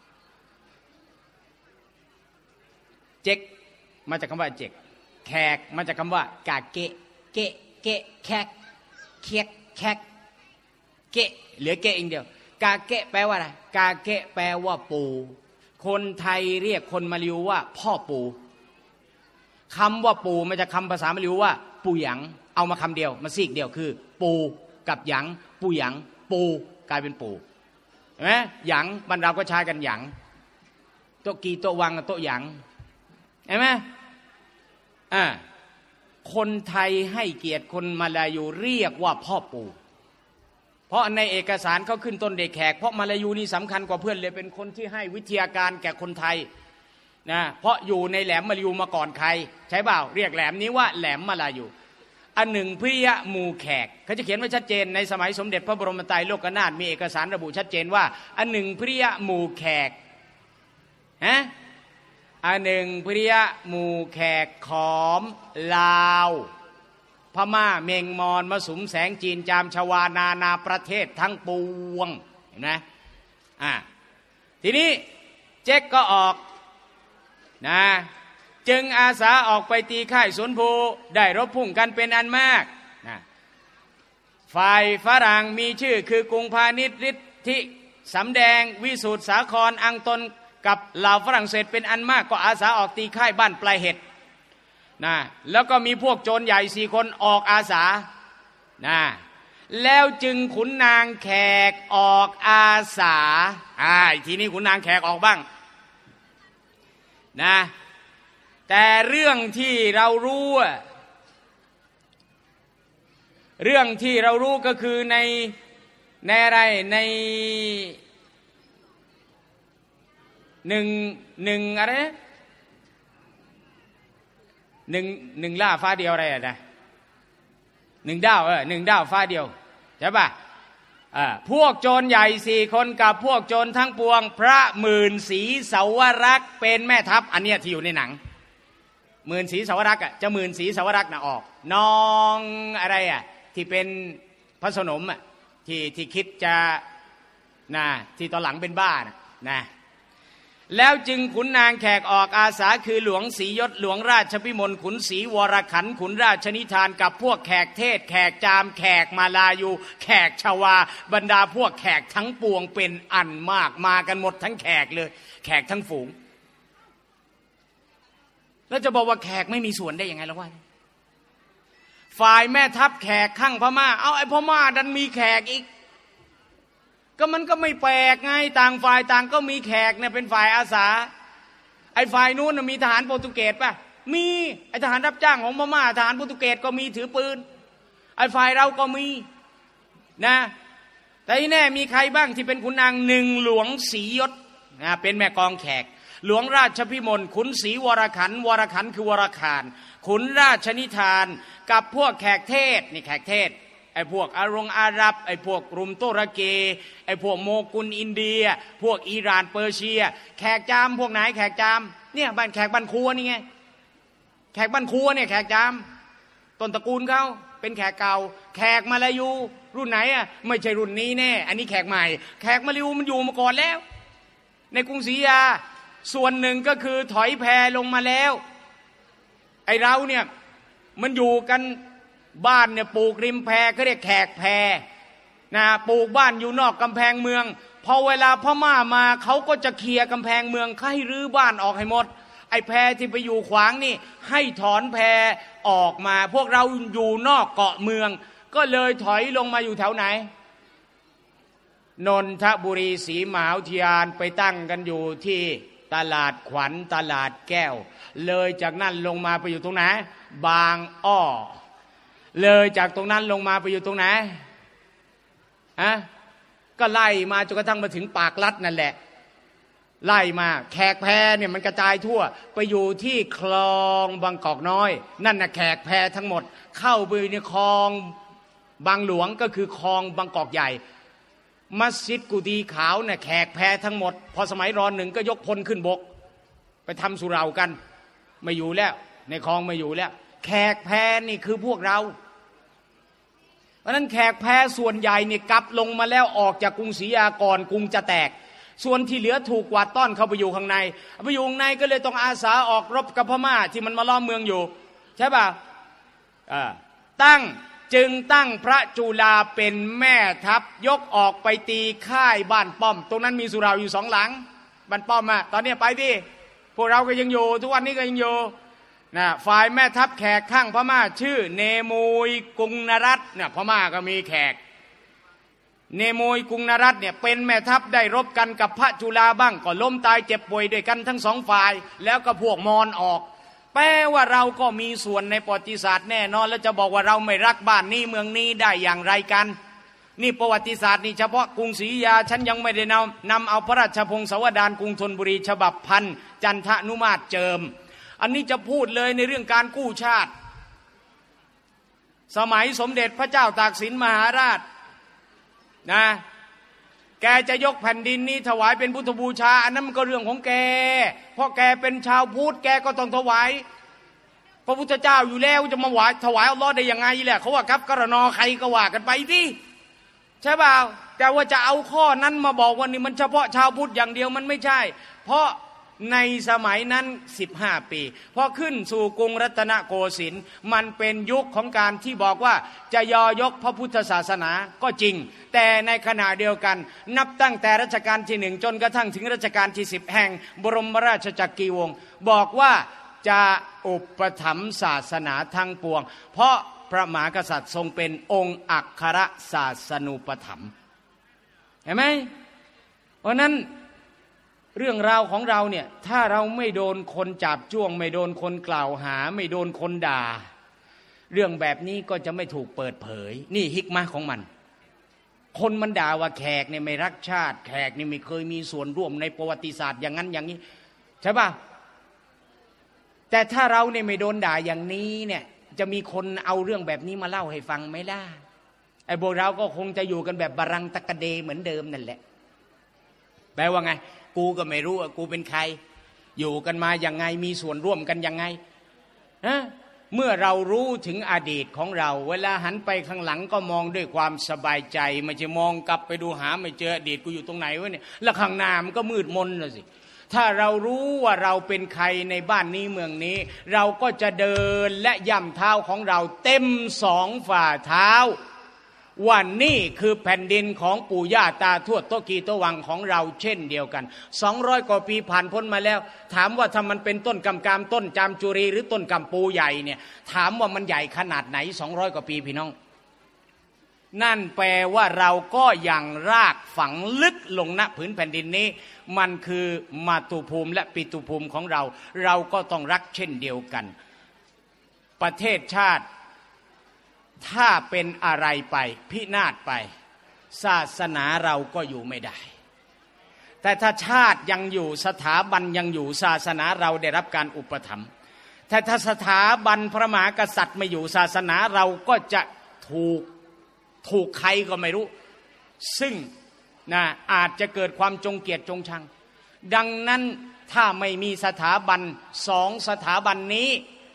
เจ๊กมาจากคำว่าเจ๊กแขกมาจากคำว่ากาเกะเกะเกะแขกเคียกแขกเกะเหลือเกะเองเดียวกาเกะแปลว่าอะไรกาเกะแปลว่าปู่คนไทยเรียกคนมาลิวว่าพ่อปู่คำว่าปู่มาจากคำภาษามาลิวว่าปู่หยังเอามาคำเดียวมาซีกเดียวคือปู่กับหยังปู่หยังปู่กลายเป็นปู่เห็นไหมหยังบรรดาก็ใช้กันหยังโตกีโตวังโตหยังเห็นไหมอ่าคนไทยให้เกียรติคนมาลายูเรียกว่าพ่อปู่เพราะในเอกสารเขาขึ้นต้นเด็กแขกเพราะมาลายูนี่สำคัญกว่าเพื่อนเลยเป็นคนที่ให้วิทยาการแก่คนไทยนะเพราะอยู่ในแหลมมาลายูมาก่อนใครใช่เปล่าเรียกแหลมนี้ว่าแหลมมาลายูอันหนึ่งพิริยหมู่แขกเขาจะเขียนไว้ชัดเจนในสมัยสมเด็จพระบรมไตรโลกนาถมีเอกสารระบุชัดเจนว่าอันหนึ่งพิริยหมู่แขกฮะอันหนึ่งพิริยหมู่แขกขอมลาวพม่าเมงมอนมะสุมแสงจีนจามชวานานาประเทศทั้งปวงเห็นไหมอ่าทีนี้เจ๊กก็ออกนะจึงอาสาออกไปตีค่ายสวนภูได้รบพุ่งกันเป็นอันมากนะฝ่ายฝรั่งมีชื่อคือกรุงพาณิชย์ฤทธิสำแดงวิสูตรสาครอังตนกับเหล่าฝรั่งเศสเป็นอันมากก็อาสาออกตีค่ายบ้านปลายเห็ดนะแล้วก็มีพวกโจรใหญ่สี่คนออกอาสานะแล้วจึงขุนนางแขกออกอาสาอ่าทีนี้ขุนนางแขกออกบ้างนะแต่เรื่องที่เรารู้เรื่องที่เรารู้ก็คือในในอะไรในหนึ่งหนึ่งอะไรหนึ่งหนึ่งล่าฟ้าเดียวอะไรอ่ะนะหนึ่งดาวเออหนึ่งดาวฟ้าเดียวใช่ป่ะอ่าพวกโจรใหญ่สี่คนกับพวกโจรทั้งปวงพระหมื่นศรีเสาวรักษ์เป็นแม่ทัพอันเนี้ยที่อยู่ในหนังหมื่นศรีเสาวรักษ์อ่ะจะหมื่นศรีเสาวรักษ์น่ะออกน้องอะไรอ่ะที่เป็นพระสนมอ่ะที่ที่คิดจะนะที่ตอนหลังเป็นบ้านะนะแล้วจึงขุนนางแขกออกอาสาคือหลวงศรียศหลวงราชพิมลขุนศรีวรขันธ์ขุนราชนิทานกับพวกแขกเทศแขกจามแขกมาลายูแขกชวาบรรดาพวกแขกทั้งปวงเป็นอันมากมากันหมดทั้งแขกเลยแขกทั้งฝูงแล้วจะบอกว่าแขกไม่มีส่วนได้ยังไงล่ะวะฝ่ายแม่ทัพแขกข้างพม่าเอาไอ้พม่าดันมีแขกอีกก็มันก็ไม่แปลกไงต่างฝ่ายต่างก็มีแขกเนี่ยเป็นฝ่ายอาสาไอ้ฝ่ายนู้นมีทหารโปรตุเกสป่ะมีไอ้ทหารรับจ้างของพม่าทหารโปรตุเกสก็มีถือปืนไอ้ฝ่ายเราก็มีนะแต่ที่แน่มีใครบ้างที่เป็นขุนนางหนึ่งหลวงศรียศนะเป็นแม่กองแขกหลวงราชพิมลขุนศรีวรขันธ์วรขันธ์คือวรคารขุนราชนิทานกับพวกแขกเทศนี่แขกเทศไอ้พวกอารงอาหรับไอ้พวกรุมโตระเกไอ้พวกโมกุลอินเดียพวกอิหร่านเปอร์เซียแขกจามพวกไหนแขกจามเนี่ยบ้านแขกบ้านครัวนี่ไงแขกบ้านครัวเนี่ยแขกจามต้นตระกูลเขาเป็นแขกเก่าแขกมาลายูรุ่นไหนอ่ะไม่ใช่รุ่นนี้แน่อันนี้แขกใหม่แขกมาลายูมันอยู่มาก่อนแล้วในกรุงศรีอยุธยาส่วนหนึ่งก็คือถอยแพลงมาแล้วไอเราเนี่ยมันอยู่กันบ้านเนี่ยปลูกริมแพเขาเรียกแขกแพนะปลูกบ้านอยู่นอกกำแพงเมืองพอเวลาพม่ามาเขาก็จะเคลียร์กำแพงเมืองให้รื้อบ้านออกให้หมดไอ้แพที่ไปอยู่ขวางนี่ให้ถอนแพออกมาพวกเราอยู่นอกเกาะเมืองก็เลยถอยลงมาอยู่แถวไหนนนทบุรีศรีมหาวิทยาลัยไปตั้งกันอยู่ที่ตลาดขวัญตลาดแก้วเลยจากนั้นลงมาไปอยู่ตรงไหนบางอ้อเลยจากตรงนั้นลงมาไปอยู่ตรงไหนอะก็ไล่มาจนกระทั่งมาถึงปากลัดนั่นแหละไล่มาแขกแพเนี่ยมันกระจายทั่วไปอยู่ที่คลองบางกอกน้อยนั่นน่ะแขกแพทั้งหมดเข้าไปในคลองบางหลวงก็คือคลองบางกอกใหญ่มัสยิดกุฏิขาวเนี่ยแขกแพทั้งหมดพอสมัยรอหนึ่งก็ยกพลขึ้นบกไปทำสุเหร่ากันไม่อยู่แล้วในคลองไม่อยู่แล้วแขกแพนี่คือพวกเราเพราะนั้นแขกแพส่วนใหญ่เนี่ยกลับลงมาแล้วออกจากกรุงศรีอยุธยาก่อนกรุงจะแตกส่วนที่เหลือถูกกวาดต้อนเข้าไปอยู่ข้างในไปอยู่ข้างในก็เลยต้องอาสาออกรบกับพม่าที่มันมาล้อมเมืองอยู่ใช่ป่ะตั้งจึงตั้งพระจุฬาเป็นแม่ทัพยกออกไปตีค่ายบ้านป้อมตรงนั้นมีสุเหร่าอยู่สองหลังบ้านป้อมอะตอนนี้ไปดิพวกเราก็ยังอยู่ทุกวันนี้ก็ยังอยู่นะฝ่ายแม่ทัพแขกข้างพม่าชื่อเนมูยกุงนรัตน์เนี่ยพม่าก็มีแขกเนมูยกุงนรัตน์เนี่ยเป็นแม่ทัพได้รบกันกับพระจุฬาบ้างก็ล้มตายเจ็บป่วยด้วยกันทั้งสองฝ่ายแล้วก็พวกมอญออกแปลว่าเราก็มีส่วนในประวัติศาสตร์แน่นอนแล้วจะบอกว่าเราไม่รักบ้านนี้เมืองนี้ได้อย่างไรกันนี่ประวัติศาสตร์นี่เฉพาะกรุงศรีอยุธยาฉันยังไม่ได้นำนำเอาพระราชพงศาวดารกรุงธนบุรีฉบับพันจันทนุมาตรเจิมอันนี้จะพูดเลยในเรื่องการกู้ชาติสมัยสมเด็จพระเจ้าตากสินมหาราชนะแกจะยกแผ่นดินนี้ถวายเป็นพุทธบูชาอันนั้นมันก็เรื่องของแกเพราะแกเป็นชาวพุทธแกก็ต้องถวายพระพุทธเจ้าอยู่แล้วจะมาถวายอัลลอฮ์ได้ยังไงแหละเขาว่าครับกรนอใครก็ว่ากันไปที่ใช่เปล่าแต่ว่าจะเอาข้อนั้นมาบอกว่านี่มันเฉพาะชาวพุทธอย่างเดียวมันไม่ใช่เพราะในสมัยนั้นสิบห้าปีพอขึ้นสู่กรุงรัตนโกสินทร์มันเป็นยุคของการที่บอกว่าจะยอยกพระพุทธศาสนาก็จริงแต่ในขณะเดียวกันนับตั้งแต่รัชกาลที่หนึ่งจนกระทั่งถึงรัชกาลที่สิบแห่งบรมราชจักรีวงศ์บอกว่าจะอุปถัมภ์ศาสนาทั้งปวงเพราะพระมหากษัตริย์ทรงเป็นองค์อัครศาสนูปถัมภ์เห็นไหมเพราะนั้นเรื่องราวของเราเนี่ยถ้าเราไม่โดนคนจับจ้วงไม่โดนคนกล่าวหาไม่โดนคนด่าเรื่องแบบนี้ก็จะไม่ถูกเปิดเผยนี่ฮิกมะของมันคนมันด่าว่าแขกเนี่ยไม่รักชาติแขกนี่ไม่เคยมีส่วนร่วมในประวัติศาสตร์อย่างนั้นอย่างนี้ใช่ป่ะแต่ถ้าเราเนี่ยไม่โดนด่าอย่างนี้เนี่ยจะมีคนเอาเรื่องแบบนี้มาเล่าให้ฟังไหมล่ะไอ้พวกเราก็คงจะอยู่กันแบบบารังตะกะเดเหมือนเดิมนั่นแหละแปลว่าไงกูก็ไม่รู้ว่ากูเป็นใครอยู่กันมาอย่างไงมีส่วนร่วมกันยังไงนะเมื่อเรารู้ถึงอดีตของเราเวลาหันไปข้างหลังก็มองด้วยความสบายใจไม่ใช่มองกลับไปดูหาไม่เจออดีตกูอยู่ตรงไหนวะเนี่ยแล้วข้างหน้ามันก็มืดมนเลยสิถ้าเรารู้ว่าเราเป็นใครในบ้านนี้เมืองนี้เราก็จะเดินและย่ำเท้าของเราเต็มสองฝ่าเท้าว่านี่คือแผ่นดินของปู่ย่าตาทวดโตกีโตวังของเราเช่นเดียวกันสองร้อยกว่าปีผ่านพ้นมาแล้วถามว่าถ้ามันเป็นต้นกำกามต้นจามจุรีหรือต้นกำปูใหญ่เนี่ยถามว่ามันใหญ่ขนาดไหนสองร้อยกว่าปีพี่น้องนั่นแปลว่าเราก็ยังรากฝังลึกลงณผืนแผ่นดินนี้มันคือมาตุภูมิและปิตุภูมิของเราเราก็ต้องรักเช่นเดียวกันประเทศชาติถ้าเป็นอะไรไปพินาศไปศาสนาเราก็อยู่ไม่ได้แต่ถ้าชาติยังอยู่สถาบันยังอยู่ศาสนาเราได้รับการอุปถัมภ์แต่ถ้าสถาบันพระมหากษัตริย์ไม่อยู่ศาสนาเราก็จะถูกถูกใครก็ไม่รู้ซึ่งนะอาจจะเกิดความจงเกลียดจงชังดังนั้นถ้าไม่มีสถาบันสองสถาบันนี้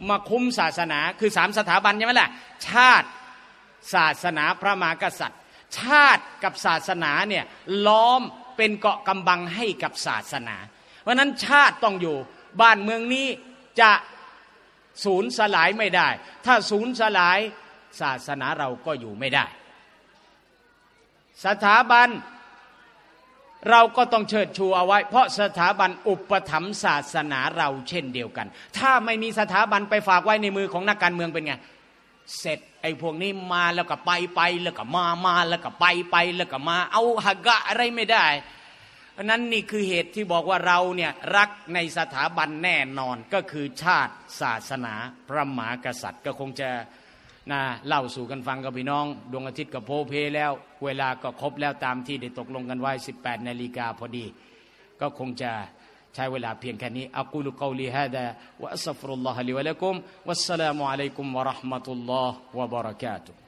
มาคุมศาสนาคือสามสถาบันใช่ไหมล่ะชาติศาสนาพระมหากษัตริย์ชาติกับศาสนาเนี่ยล้อมเป็นเกาะกำบังให้กับศาสนาเพราะนั้นชาติต้องอยู่บ้านเมืองนี้จะสูญสลายไม่ได้ถ้าสูญสลายศาสนาเราก็อยู่ไม่ได้สถาบันเราก็ต้องเชิดชูเอาไว้เพราะสถาบันอุปถัมภ์ศาสนาเราเช่นเดียวกันถ้าไม่มีสถาบันไปฝากไว้ในมือของนักการเมืองเป็นไงเสร็จไอ้พวกนี้มาแล้วก็ไปไปแล้วก็มามาแล้วก็ไปไปแล้วก็มาเอาหะกะอะไรไม่ได้เพราะนั้นนี่คือเหตุที่บอกว่าเราเนี่ยรักในสถาบันแน่นอนก็คือชาติศาสนาพระมหากษัตริย์ก็คงจะนะเล่าสู่กันฟังกับพี่น้องดวงอาทิตย์กับโพเพแล้วเวลาก็ครบแล้วตามที่ได้ตกลงกันไว้สิบแปดนาฬิกาพอดีก็คงจะใช้เวลาเพียงแค่นี้อักูลุกอลีฮาดะวะอัสตัฆฟิรุลลอฮะลิวะละกุมวัสสลามุอะลัยกุมวะเราะห์มะตุลลอฮ์วะบะเราะกาตุฮ์